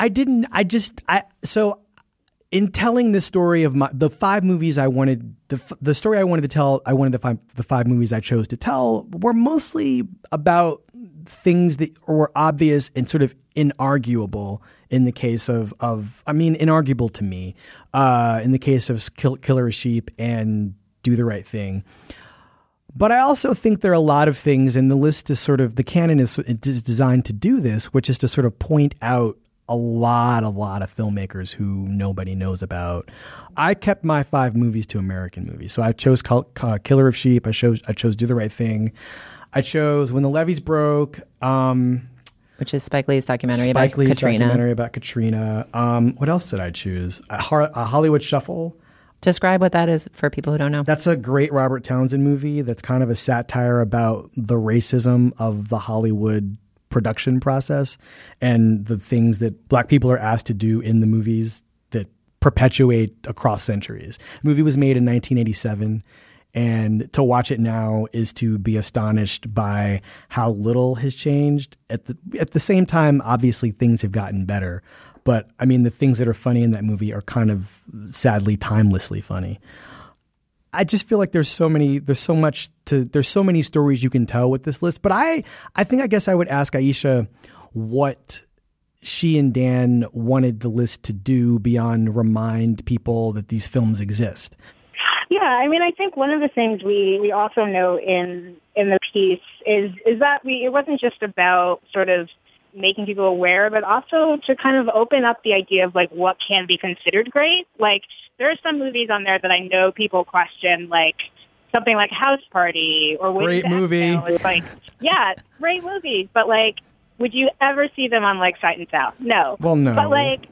so in telling the story of the 5 movies I wanted, the story I wanted to tell, I wanted the 5 movies I chose to tell were mostly about things that were obvious and sort of inarguable in the case of inarguable to me, in the case of Killer of Sheep and Do the Right Thing. But I also think there are a lot of things, and the list is sort of, the canon is designed to do this, which is to sort of point out a lot of filmmakers who nobody knows about. I kept my 5 movies to American movies. So I chose Killer of Sheep. I chose Do the Right Thing. I chose When the Levees Broke, which is Spike Lee's documentary about Katrina. What else did I choose? A Hollywood Shuffle. Describe what that is for people who don't know. That's a great Robert Townsend movie that's kind of a satire about the racism of the Hollywood production process and the things that Black people are asked to do in the movies that perpetuate across centuries. The movie was made in 1987. And to watch it now is to be astonished by how little has changed. At the same time, obviously things have gotten better. But I mean, the things that are funny in that movie are kind of sadly timelessly funny. I just feel like there's so many stories you can tell with this list. But I guess I would ask Aisha what she and Dan wanted the list to do beyond remind people that these films exist. Yeah, I mean, I think one of the things we also know in the piece is that it wasn't just about sort of making people aware, but also to kind of open up the idea of like what can be considered great. Like there are some movies on there that I know people question, like something like House Party or great movie. It's like, yeah, great movies, but like, would you ever see them on like Sight and Sound? No. Well, no. But like,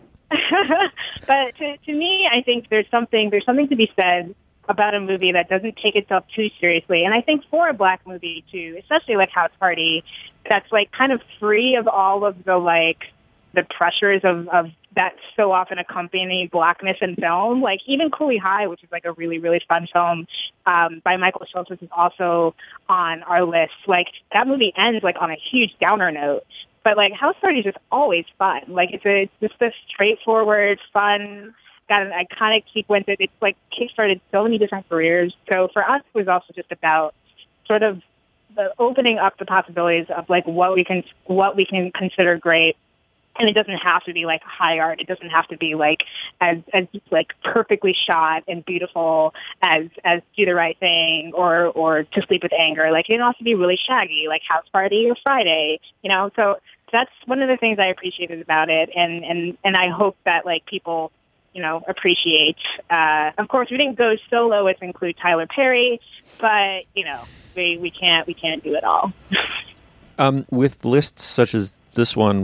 but to me, I think there's something to be said about a movie that doesn't take itself too seriously. And I think for a Black movie too, especially like House Party, that's like kind of free of all of the like the pressures of that so often accompany Blackness in film. Like even Cooley High, which is like a really, really fun film by Michael Schultz, which is also on our list. Like that movie ends like on a huge downer note. But like House Party is just always fun. Like it's just this straightforward, fun, got an iconic sequence. It's like kickstarted so many different careers. So for us, it was also just about sort of the opening up the possibilities of like what we can consider great. And it doesn't have to be like high art. It doesn't have to be like as like perfectly shot and beautiful as Do the Right Thing or To Sleep with Anger. Like it can also be really shaggy, like House Party or Friday. You know, so that's one of the things I appreciated about it, and I hope that like people, you know, appreciate. Of course, we didn't go so low as to include Tyler Perry, but you know, we can't do it all. With lists such as this one,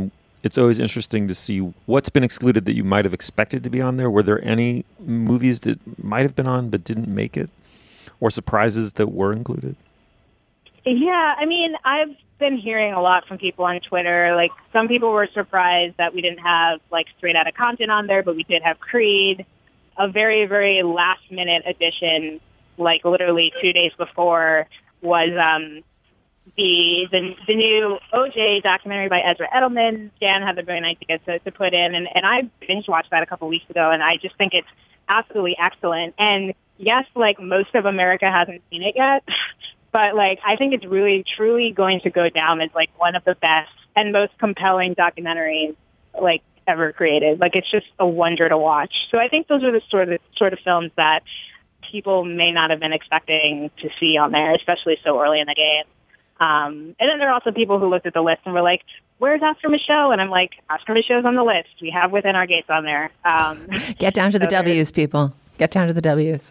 it's always interesting to see what's been excluded that you might have expected to be on there. Were there any movies that might have been on but didn't make it? Or surprises that were included? Yeah, I mean, I've been hearing a lot from people on Twitter. Like, some people were surprised that we didn't have, like, Straight Outta Compton on there, but we did have Creed. A very, very last-minute addition, like, literally 2 days before, was the new OJ documentary by Ezra Edelman. Dan had the brilliant idea to put in, and I binge-watched that a couple weeks ago, and I just think it's absolutely excellent. And, yes, like, most of America hasn't seen it yet, but, like, I think it's really, truly going to go down as, like, one of the best and most compelling documentaries, like, ever created. Like, it's just a wonder to watch. So I think those are the sort of films that people may not have been expecting to see on there, especially so early in the game. And then there are also people who looked at the list and were like, where's Oscar Micheaux? And I'm like, Oscar Micheaux's on the list. We have Within Our Gates on there. Get down to the W's, people. Get down to the W's.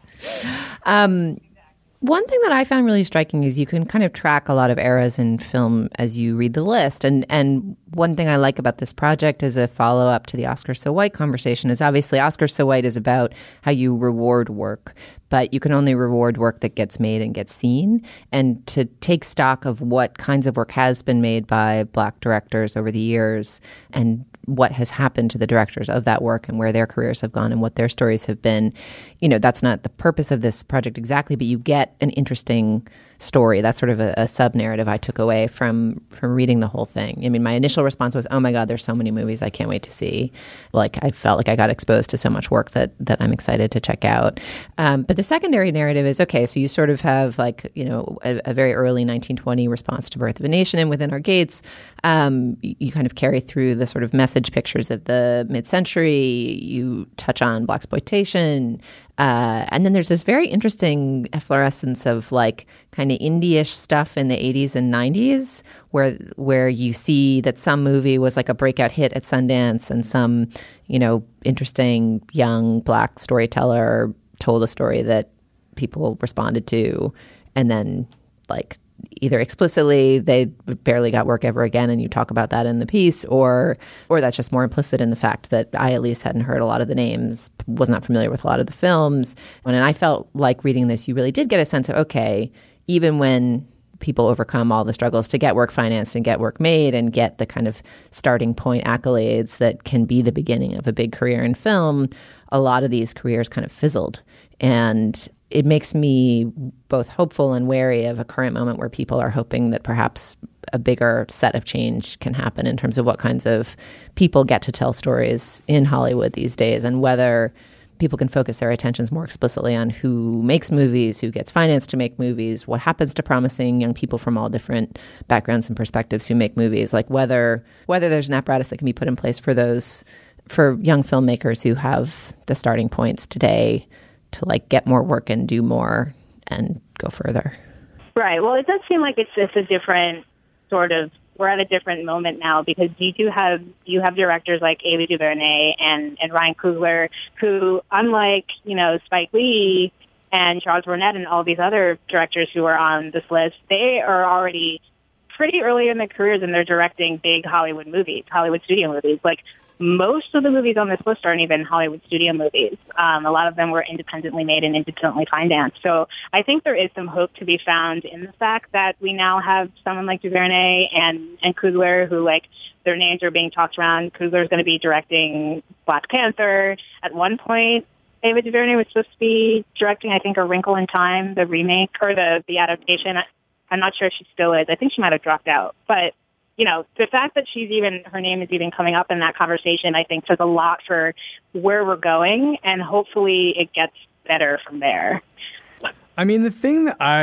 One thing that I found really striking is you can kind of track a lot of eras in film as you read the list. And one thing I like about this project as a follow-up to the Oscar So White conversation is obviously Oscar So White is about how you reward work, but you can only reward work that gets made and gets seen. And to take stock of what kinds of work has been made by Black directors over the years and what has happened to the directors of that work and where their careers have gone and what their stories have been, you know, that's not the purpose of this project exactly, but you get an interesting story. That's sort of a sub-narrative I took away from reading the whole thing. I mean, my initial response was, oh my God, there's so many movies I can't wait to see. Like, I felt like I got exposed to so much work that I'm excited to check out. But the secondary narrative is, okay, so you sort of have, like, you know, a very early 1920 response to Birth of a Nation and Within Our Gates. You kind of carry through the sort of message pictures of the mid-century. You touch on blaxploitation. And then there's this very interesting efflorescence of, like, kind of indie-ish stuff in the 80s and 90s where you see that some movie was like a breakout hit at Sundance and some, you know, interesting young Black storyteller told a story that people responded to, and then, like, either explicitly they barely got work ever again and you talk about that in the piece, or that's just more implicit in the fact that I at least hadn't heard a lot of the names, was not familiar with a lot of the films. And I felt like reading this, you really did get a sense of, okay, even when people overcome all the struggles to get work financed and get work made and get the kind of starting point accolades that can be the beginning of a big career in film, a lot of these careers kind of fizzled. And it makes me both hopeful and wary of a current moment where people are hoping that perhaps a bigger set of change can happen in terms of what kinds of people get to tell stories in Hollywood these days, and whether people can focus their attentions more explicitly on who makes movies, who gets financed to make movies, what happens to promising young people from all different backgrounds and perspectives who make movies, like whether there's an apparatus that can be put in place for young filmmakers who have the starting points today to, like, get more work and do more and go further. Right. Well, it does seem like it's a different sort of, we're at a different moment now, because you have directors like Ava DuVernay and Ryan Coogler, who, unlike, you know, Spike Lee and Charles Burnett and all these other directors who are on this list, they are already pretty early in their careers and they're directing big Hollywood movies, Hollywood studio movies. Like, most of the movies on this list aren't even Hollywood studio movies. A lot of them were independently made and independently financed. So I think there is some hope to be found in the fact that we now have someone like DuVernay and Coogler, who, like, their names are being talked around. Coogler is going to be directing Black Panther. At one point, Ava DuVernay was supposed to be directing, I think, A Wrinkle in Time, the remake or the adaptation. I'm not sure if she still is. I think she might have dropped out. But, you know, the fact that her name is even coming up in that conversation, I think says a lot for where we're going, and hopefully it gets better from there. I mean, the thing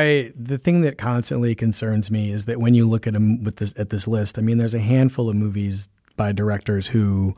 that constantly concerns me is that when you look at them at this list, I mean, there's a handful of movies by directors who,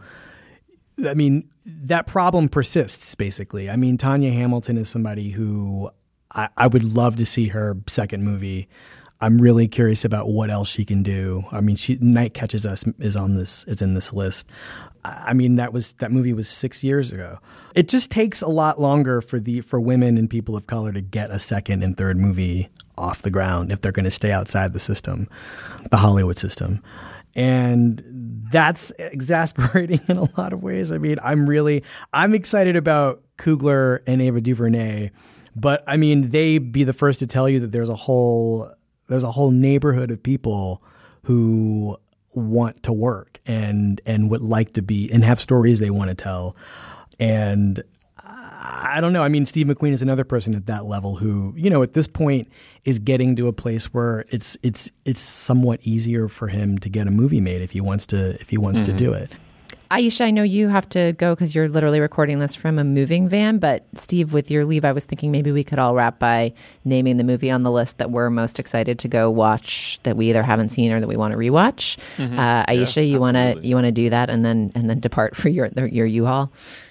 I mean, that problem persists, basically. I mean, Tanya Hamilton is somebody who I would love to see her second movie. I'm really curious about what else she can do. I mean, Night Catches Us is in this list. I mean, that movie was 6 years ago. It just takes a lot longer for women and people of color to get a second and third movie off the ground if they're going to stay outside the system, the Hollywood system. And that's exasperating in a lot of ways. I mean, I'm excited about Coogler and Ava DuVernay, but I mean, they'd be the first to tell you that there's a whole neighborhood of people who want to work and would like to be and have stories they want to tell. And I don't know. I mean, Steve McQueen is another person at that level who, at this point is getting to a place where it's somewhat easier for him to get a movie made if he wants to do it. Aisha, I know you have to go because you're literally recording this from a moving van. But Steve, with your leave, I was thinking maybe we could all wrap by naming the movie on the list that we're most excited to go watch that we either haven't seen or that we want to rewatch. Aisha, you want to do that and then depart for your U-Haul?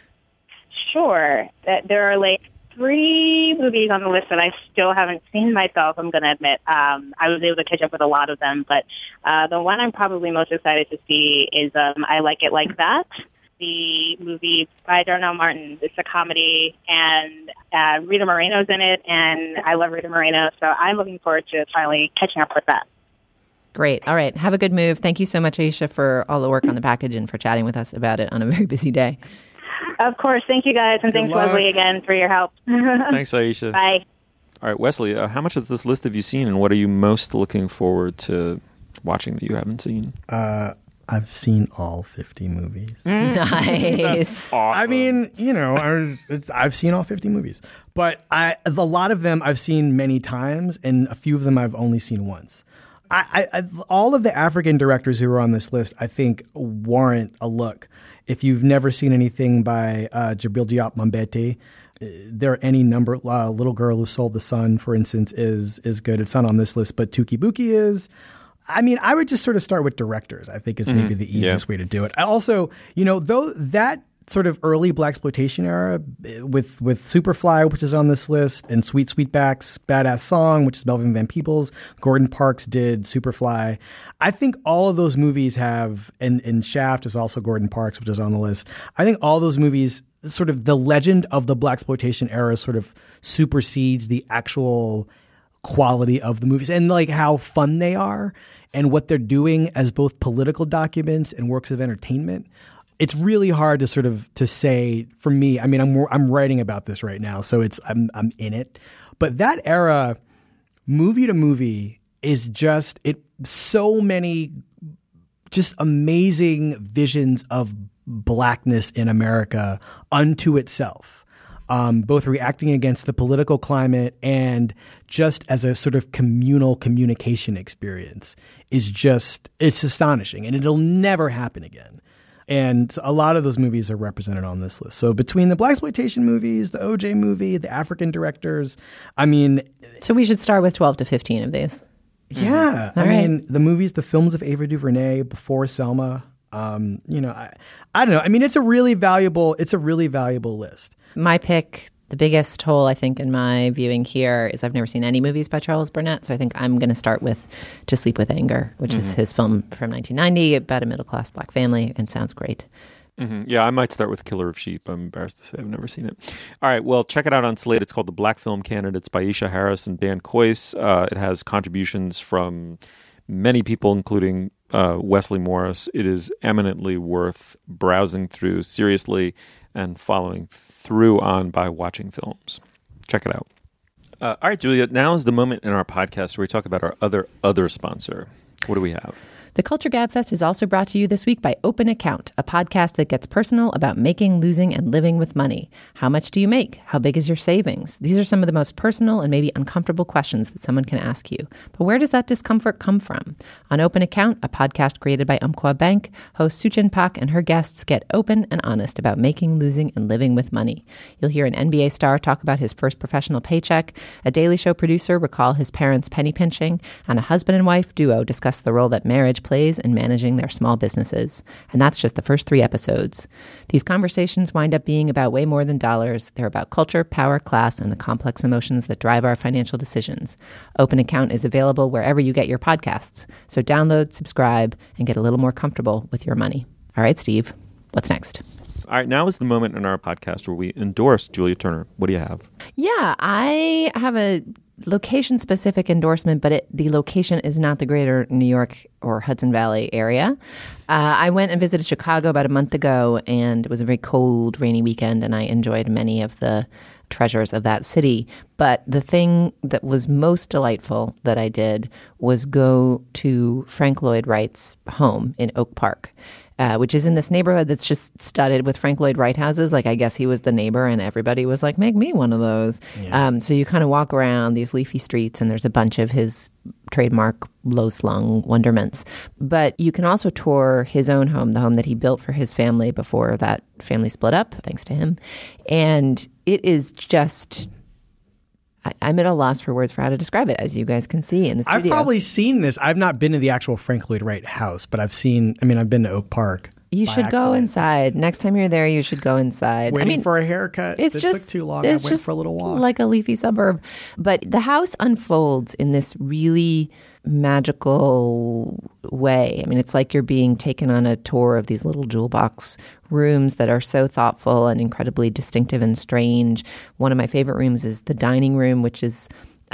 Sure. There are like 3 movies on the list that I still haven't seen myself, I'm going to admit. I was able to catch up with a lot of them, but the one I'm probably most excited to see is I Like It Like That, the movie by Darnell Martin. It's a comedy, and Rita Moreno's in it, and I love Rita Moreno, so I'm looking forward to finally catching up with that. Great. All right. Have a good move. Thank you so much, Aisha, for all the work on the package and for chatting with us about it on a very busy day. Of course. Thank you, guys. And thanks, Leslie, again, for your help. Thanks, Aisha. Bye. All right, Wesley, how much of this list have you seen, and what are you most looking forward to watching that you haven't seen? I've seen all 50 movies. Nice. That's awesome. I mean, I've seen all 50 movies. But a lot of them I've seen many times, and a few of them I've only seen once. All of the African directors who are on this list, I think, warrant a look. If you've never seen anything by Jabril Diop Mambete, there are any number. Little Girl Who Sold the Sun, for instance, is good. It's not on this list, but Tuki Buki is. I mean, I would just sort of start with directors, I think is maybe the easiest way to do it. I also, though that sort of early blaxploitation era with Superfly, which is on this list, and Sweet Sweetback's Badass Song, which is Melvin Van Peebles. Gordon Parks did Superfly. I think all of those movies have, and Shaft is also Gordon Parks, which is on the list. I think all those movies, sort of the legend of the blaxploitation era sort of supersedes the actual quality of the movies and like how fun they are and what they're doing as both political documents and works of entertainment. It's really hard to sort of to say for me. I mean, I'm writing about this right now, so I'm in it. But that era, movie to movie, is just so many just amazing visions of blackness in America unto itself, both reacting against the political climate and just as a sort of communal communication experience it's astonishing, and it'll never happen again. And a lot of those movies are represented on this list. So between the blaxploitation movies, the OJ movie, the African directors, I mean... So we should start with 12 to 15 of these. Yeah. I mean, the movies, the films of Ava DuVernay before Selma, I don't know. I mean, it's a really valuable list. My pick, the biggest hole, I think, in my viewing here is I've never seen any movies by Charles Burnett. So I think I'm going to start with To Sleep with Anger, which is his film from 1990 about a middle-class black family, and sounds great. Yeah, I might start with Killer of Sheep. I'm embarrassed to say I've never seen it. All right, well, check it out on Slate. It's called The Black Film Candidates by Aisha Harris and Dan Kois. It has contributions from many people, including Wesley Morris. It is eminently worth browsing through seriously and following through on by watching films. Check it out. All right, Julia, now is the moment in our podcast where we talk about our other sponsor. What do we have? The Culture Gabfest is also brought to you this week by Open Account, a podcast that gets personal about making, losing, and living with money. How much do you make? How big is your savings? These are some of the most personal and maybe uncomfortable questions that someone can ask you. But where does that discomfort come from? On Open Account, a podcast created by Umpqua Bank, host Suchin Pak and her guests get open and honest about making, losing, and living with money. You'll hear an NBA star talk about his first professional paycheck, a Daily Show producer recall his parents' penny pinching, and a husband and wife duo discuss the role that marriage plays in managing their small businesses. And that's just the first 3 episodes. These conversations wind up being about way more than dollars. They're about culture, power, class, and the complex emotions that drive our financial decisions. Open Account is available wherever you get your podcasts. So download, subscribe, and get a little more comfortable with your money. All right, Steve, what's next? All right, now is the moment in our podcast where we endorse Julia Turner. What do you have? Yeah, I have a location-specific endorsement, but the location is not the greater New York or Hudson Valley area. I went and visited Chicago about a month ago, and it was a very cold, rainy weekend, and I enjoyed many of the treasures of that city. But the thing that was most delightful that I did was go to Frank Lloyd Wright's home in Oak Park, which is in this neighborhood that's just studded with Frank Lloyd Wright houses. Like, I guess he was the neighbor and everybody was like, make me one of those. Yeah. So you kind of walk around these leafy streets and there's a bunch of his trademark low-slung wonderments. But you can also tour his own home, the home that he built for his family before that family split up, thanks to him. And it is just... I'm at a loss for words for how to describe it, as you guys can see in the studio. I've probably seen this. I've not been to the actual Frank Lloyd Wright house, but I've been to Oak Park. You should go inside. Next time you're there, you should go inside. Waiting for a haircut. It took too long. I went for a little walk. Like a leafy suburb. But the house unfolds in this really magical way. I mean, it's like you're being taken on a tour of these little jewel box rooms that are so thoughtful and incredibly distinctive and strange. One of my favorite rooms is the dining room, which is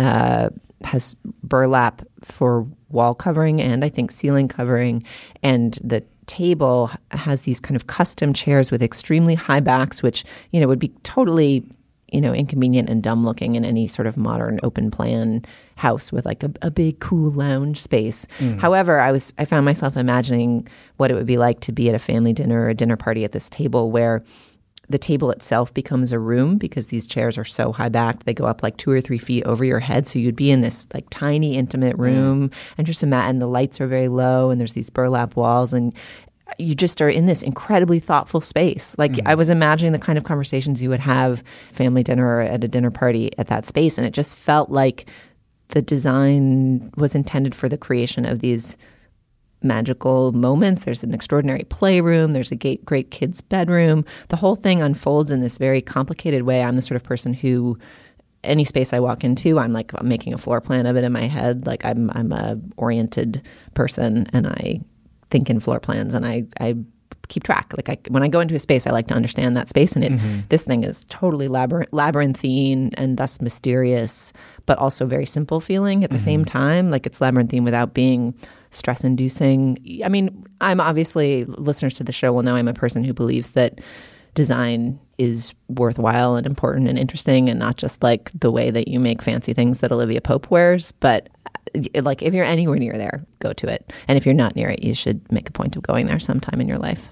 has burlap for wall covering and I think ceiling covering, and the table has these kind of custom chairs with extremely high backs, which, would be totally, inconvenient and dumb looking in any sort of modern open plan house with like a big cool lounge space. However, I found myself imagining what it would be like to be at a family dinner or a dinner party at this table where the table itself becomes a room because these chairs are so high backed. They go up like 2 or 3 feet over your head. So you'd be in this like tiny, intimate room and and the lights are very low and there's these burlap walls and you just are in this incredibly thoughtful space. Like I was imagining the kind of conversations you would have family dinner or at a dinner party at that space. And it just felt like the design was intended for the creation of these magical moments. There's an extraordinary playroom. There's a great kid's bedroom. The whole thing unfolds in this very complicated way. I'm the sort of person who, any space I walk into, I'm making a floor plan of it in my head. Like I'm a oriented person and I think in floor plans and I keep track. Like when I go into a space, I like to understand that space. And this thing is totally labyrinthine and thus mysterious, but also very simple feeling at the same time. Like it's labyrinthine without being stress-inducing. I mean, I'm obviously, listeners to the show will know I'm a person who believes that design is worthwhile and important and interesting and not just like the way that you make fancy things that Olivia Pope wears. But like if you're anywhere near there, go to it. And if you're not near it, you should make a point of going there sometime in your life.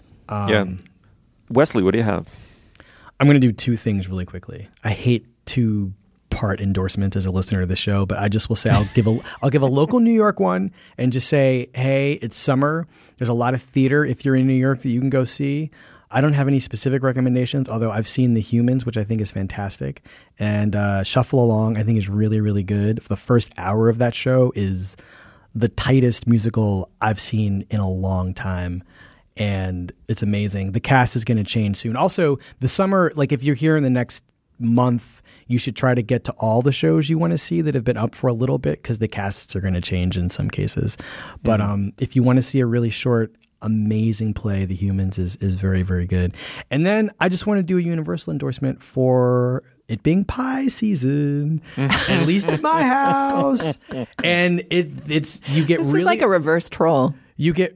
Wesley, what do you have? I'm going to do 2 things really quickly. I hate to part endorsement as a listener to the show, but I just will say I'll give a local New York one and just say, hey, it's summer. There's a lot of theater if you're in New York that you can go see. I don't have any specific recommendations, although I've seen The Humans, which I think is fantastic. And Shuffle Along, I think is really, really good. The first hour of that show is the tightest musical I've seen in a long time. And it's amazing. The cast is going to change soon. Also, the summer, like if you're here in the next month, you should try to get to all the shows you want to see that have been up for a little bit because the casts are going to change in some cases. But if you want to see a really short, amazing play, The Humans is very, very good. And then I just want to do a universal endorsement for it being pie season, at least at my house. And it's you get this really is like a reverse troll. You get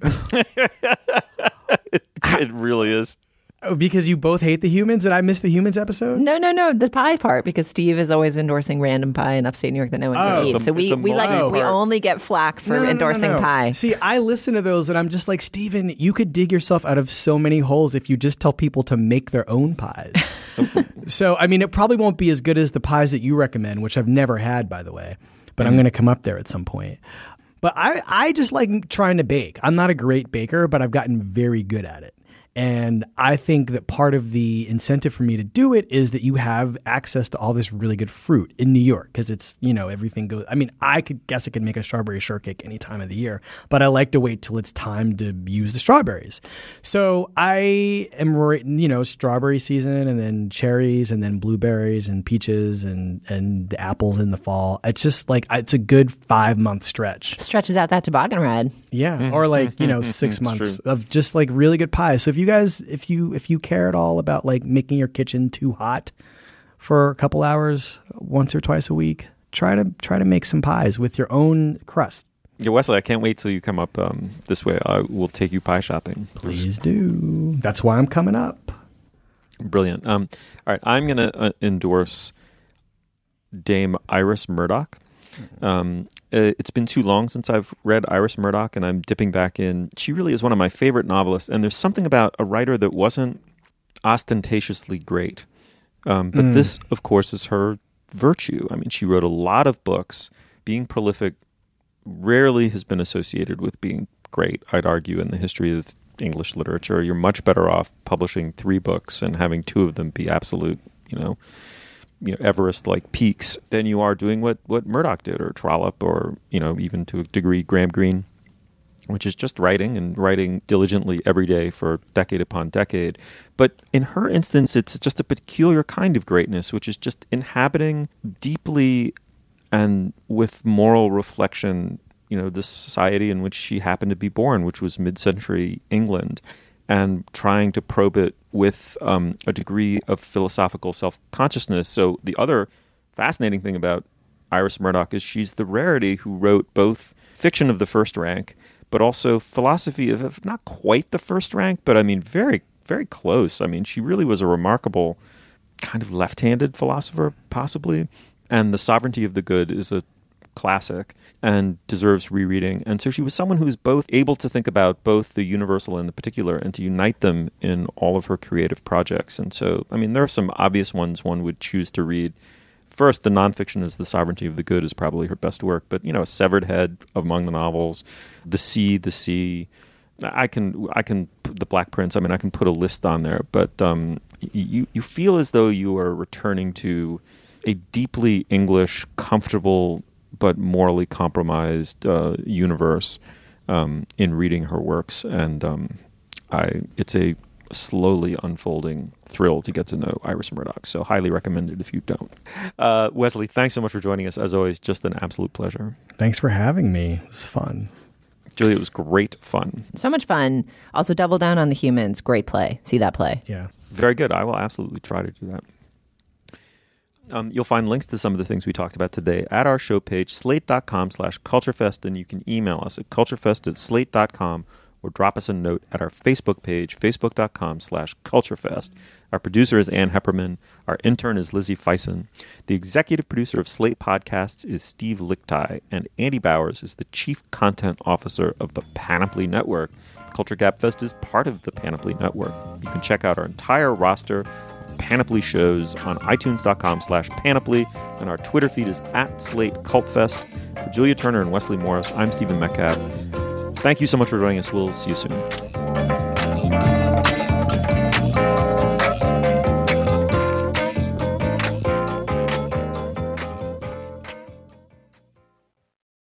it really is. Because you both hate The Humans and I missed The Humans episode? No, the pie part, because Steve is always endorsing random pie in upstate New York that no one can eat. So we only get flack for endorsing pie. See, I listen to those and I'm just like, Steven, you could dig yourself out of so many holes if you just tell people to make their own pies. So, I mean, it probably won't be as good as the pies that you recommend, which I've never had, by the way. But I'm going to come up there at some point. But I just like trying to bake. I'm not a great baker, but I've gotten very good at it. And I think that part of the incentive for me to do it is that you have access to all this really good fruit in New York because it's, everything goes. I mean, I could make a strawberry shortcake any time of the year, but I like to wait till it's time to use the strawberries. So I am, strawberry season and then cherries and then blueberries and peaches and the apples in the fall. It's just like it's a good 5-month stretch. Stretches out that toboggan ride. Yeah. Or 6 months of just like really good pies. So if you guys, if you care at all about like making your kitchen too hot for a couple hours once or twice a week, try to make some pies with your own crust. Yeah, Wesley, I can't wait till you come up this way. I will take you pie shopping. Please do. That's why I'm coming up. Brilliant. All right, I'm going to endorse Dame Iris Murdoch. It's been too long since I've read Iris Murdoch, and I'm dipping back in. She really is one of my favorite novelists, and there's something about a writer that wasn't ostentatiously great. But this, of course, is her virtue. I mean, she wrote a lot of books. Being prolific rarely has been associated with being great, I'd argue, in the history of English literature. You're much better off publishing 3 books and having 2 of them be absolute, Everest-like peaks than you are doing what Murdoch did, or Trollope, or, even to a degree Graham Greene, which is just writing diligently every day for decade upon decade. But in her instance, it's just a peculiar kind of greatness, which is just inhabiting deeply and with moral reflection, the society in which she happened to be born, which was mid-century England, and trying to probe it with a degree of philosophical self-consciousness. So the other fascinating thing about Iris Murdoch is she's the rarity who wrote both fiction of the first rank, but also philosophy of not quite the first rank, but I mean very, very close. I mean, she really was a remarkable kind of left-handed philosopher, possibly. And The Sovereignty of the Good is a classic and deserves rereading. And so she was someone who was both able to think about both the universal and the particular and to unite them in all of her creative projects. And so, I mean, there are some obvious ones one would choose to read. First, the nonfiction is The Sovereignty of the Good is probably her best work. But, A Severed Head among the novels, The Sea. I can The Black Prince. I mean, I can put a list on there. But you feel as though you are returning to a deeply English, comfortable, but morally compromised universe in reading her works. And it's a slowly unfolding thrill to get to know Iris Murdoch. So highly recommended if you don't. Wesley, thanks so much for joining us. As always, just an absolute pleasure. Thanks for having me. It was fun. Julia, it was great fun. So much fun. Also, double down on The Humans. Great play. See that play. Yeah. Very good. I will absolutely try to do that. You'll find links to some of the things we talked about today at our show page, slate.com/culturefest, and you can email us at culturefest@slate.com or drop us a note at our Facebook page, facebook.com/culturefest. Our producer is Ann Hepperman. Our intern is Lizzie Feisen. The executive producer of Slate Podcasts is Steve Lickteig, and Andy Bowers is the chief content officer of the Panoply Network. Culture Gap Fest is part of the Panoply Network. You can check out our entire roster of Panoply shows on iTunes.com/Panoply, and our Twitter feed is @SlateCultFest. For Julia Turner and Wesley Morris, I'm Stephen Metcalf. Thank you so much for joining us. We'll see you soon.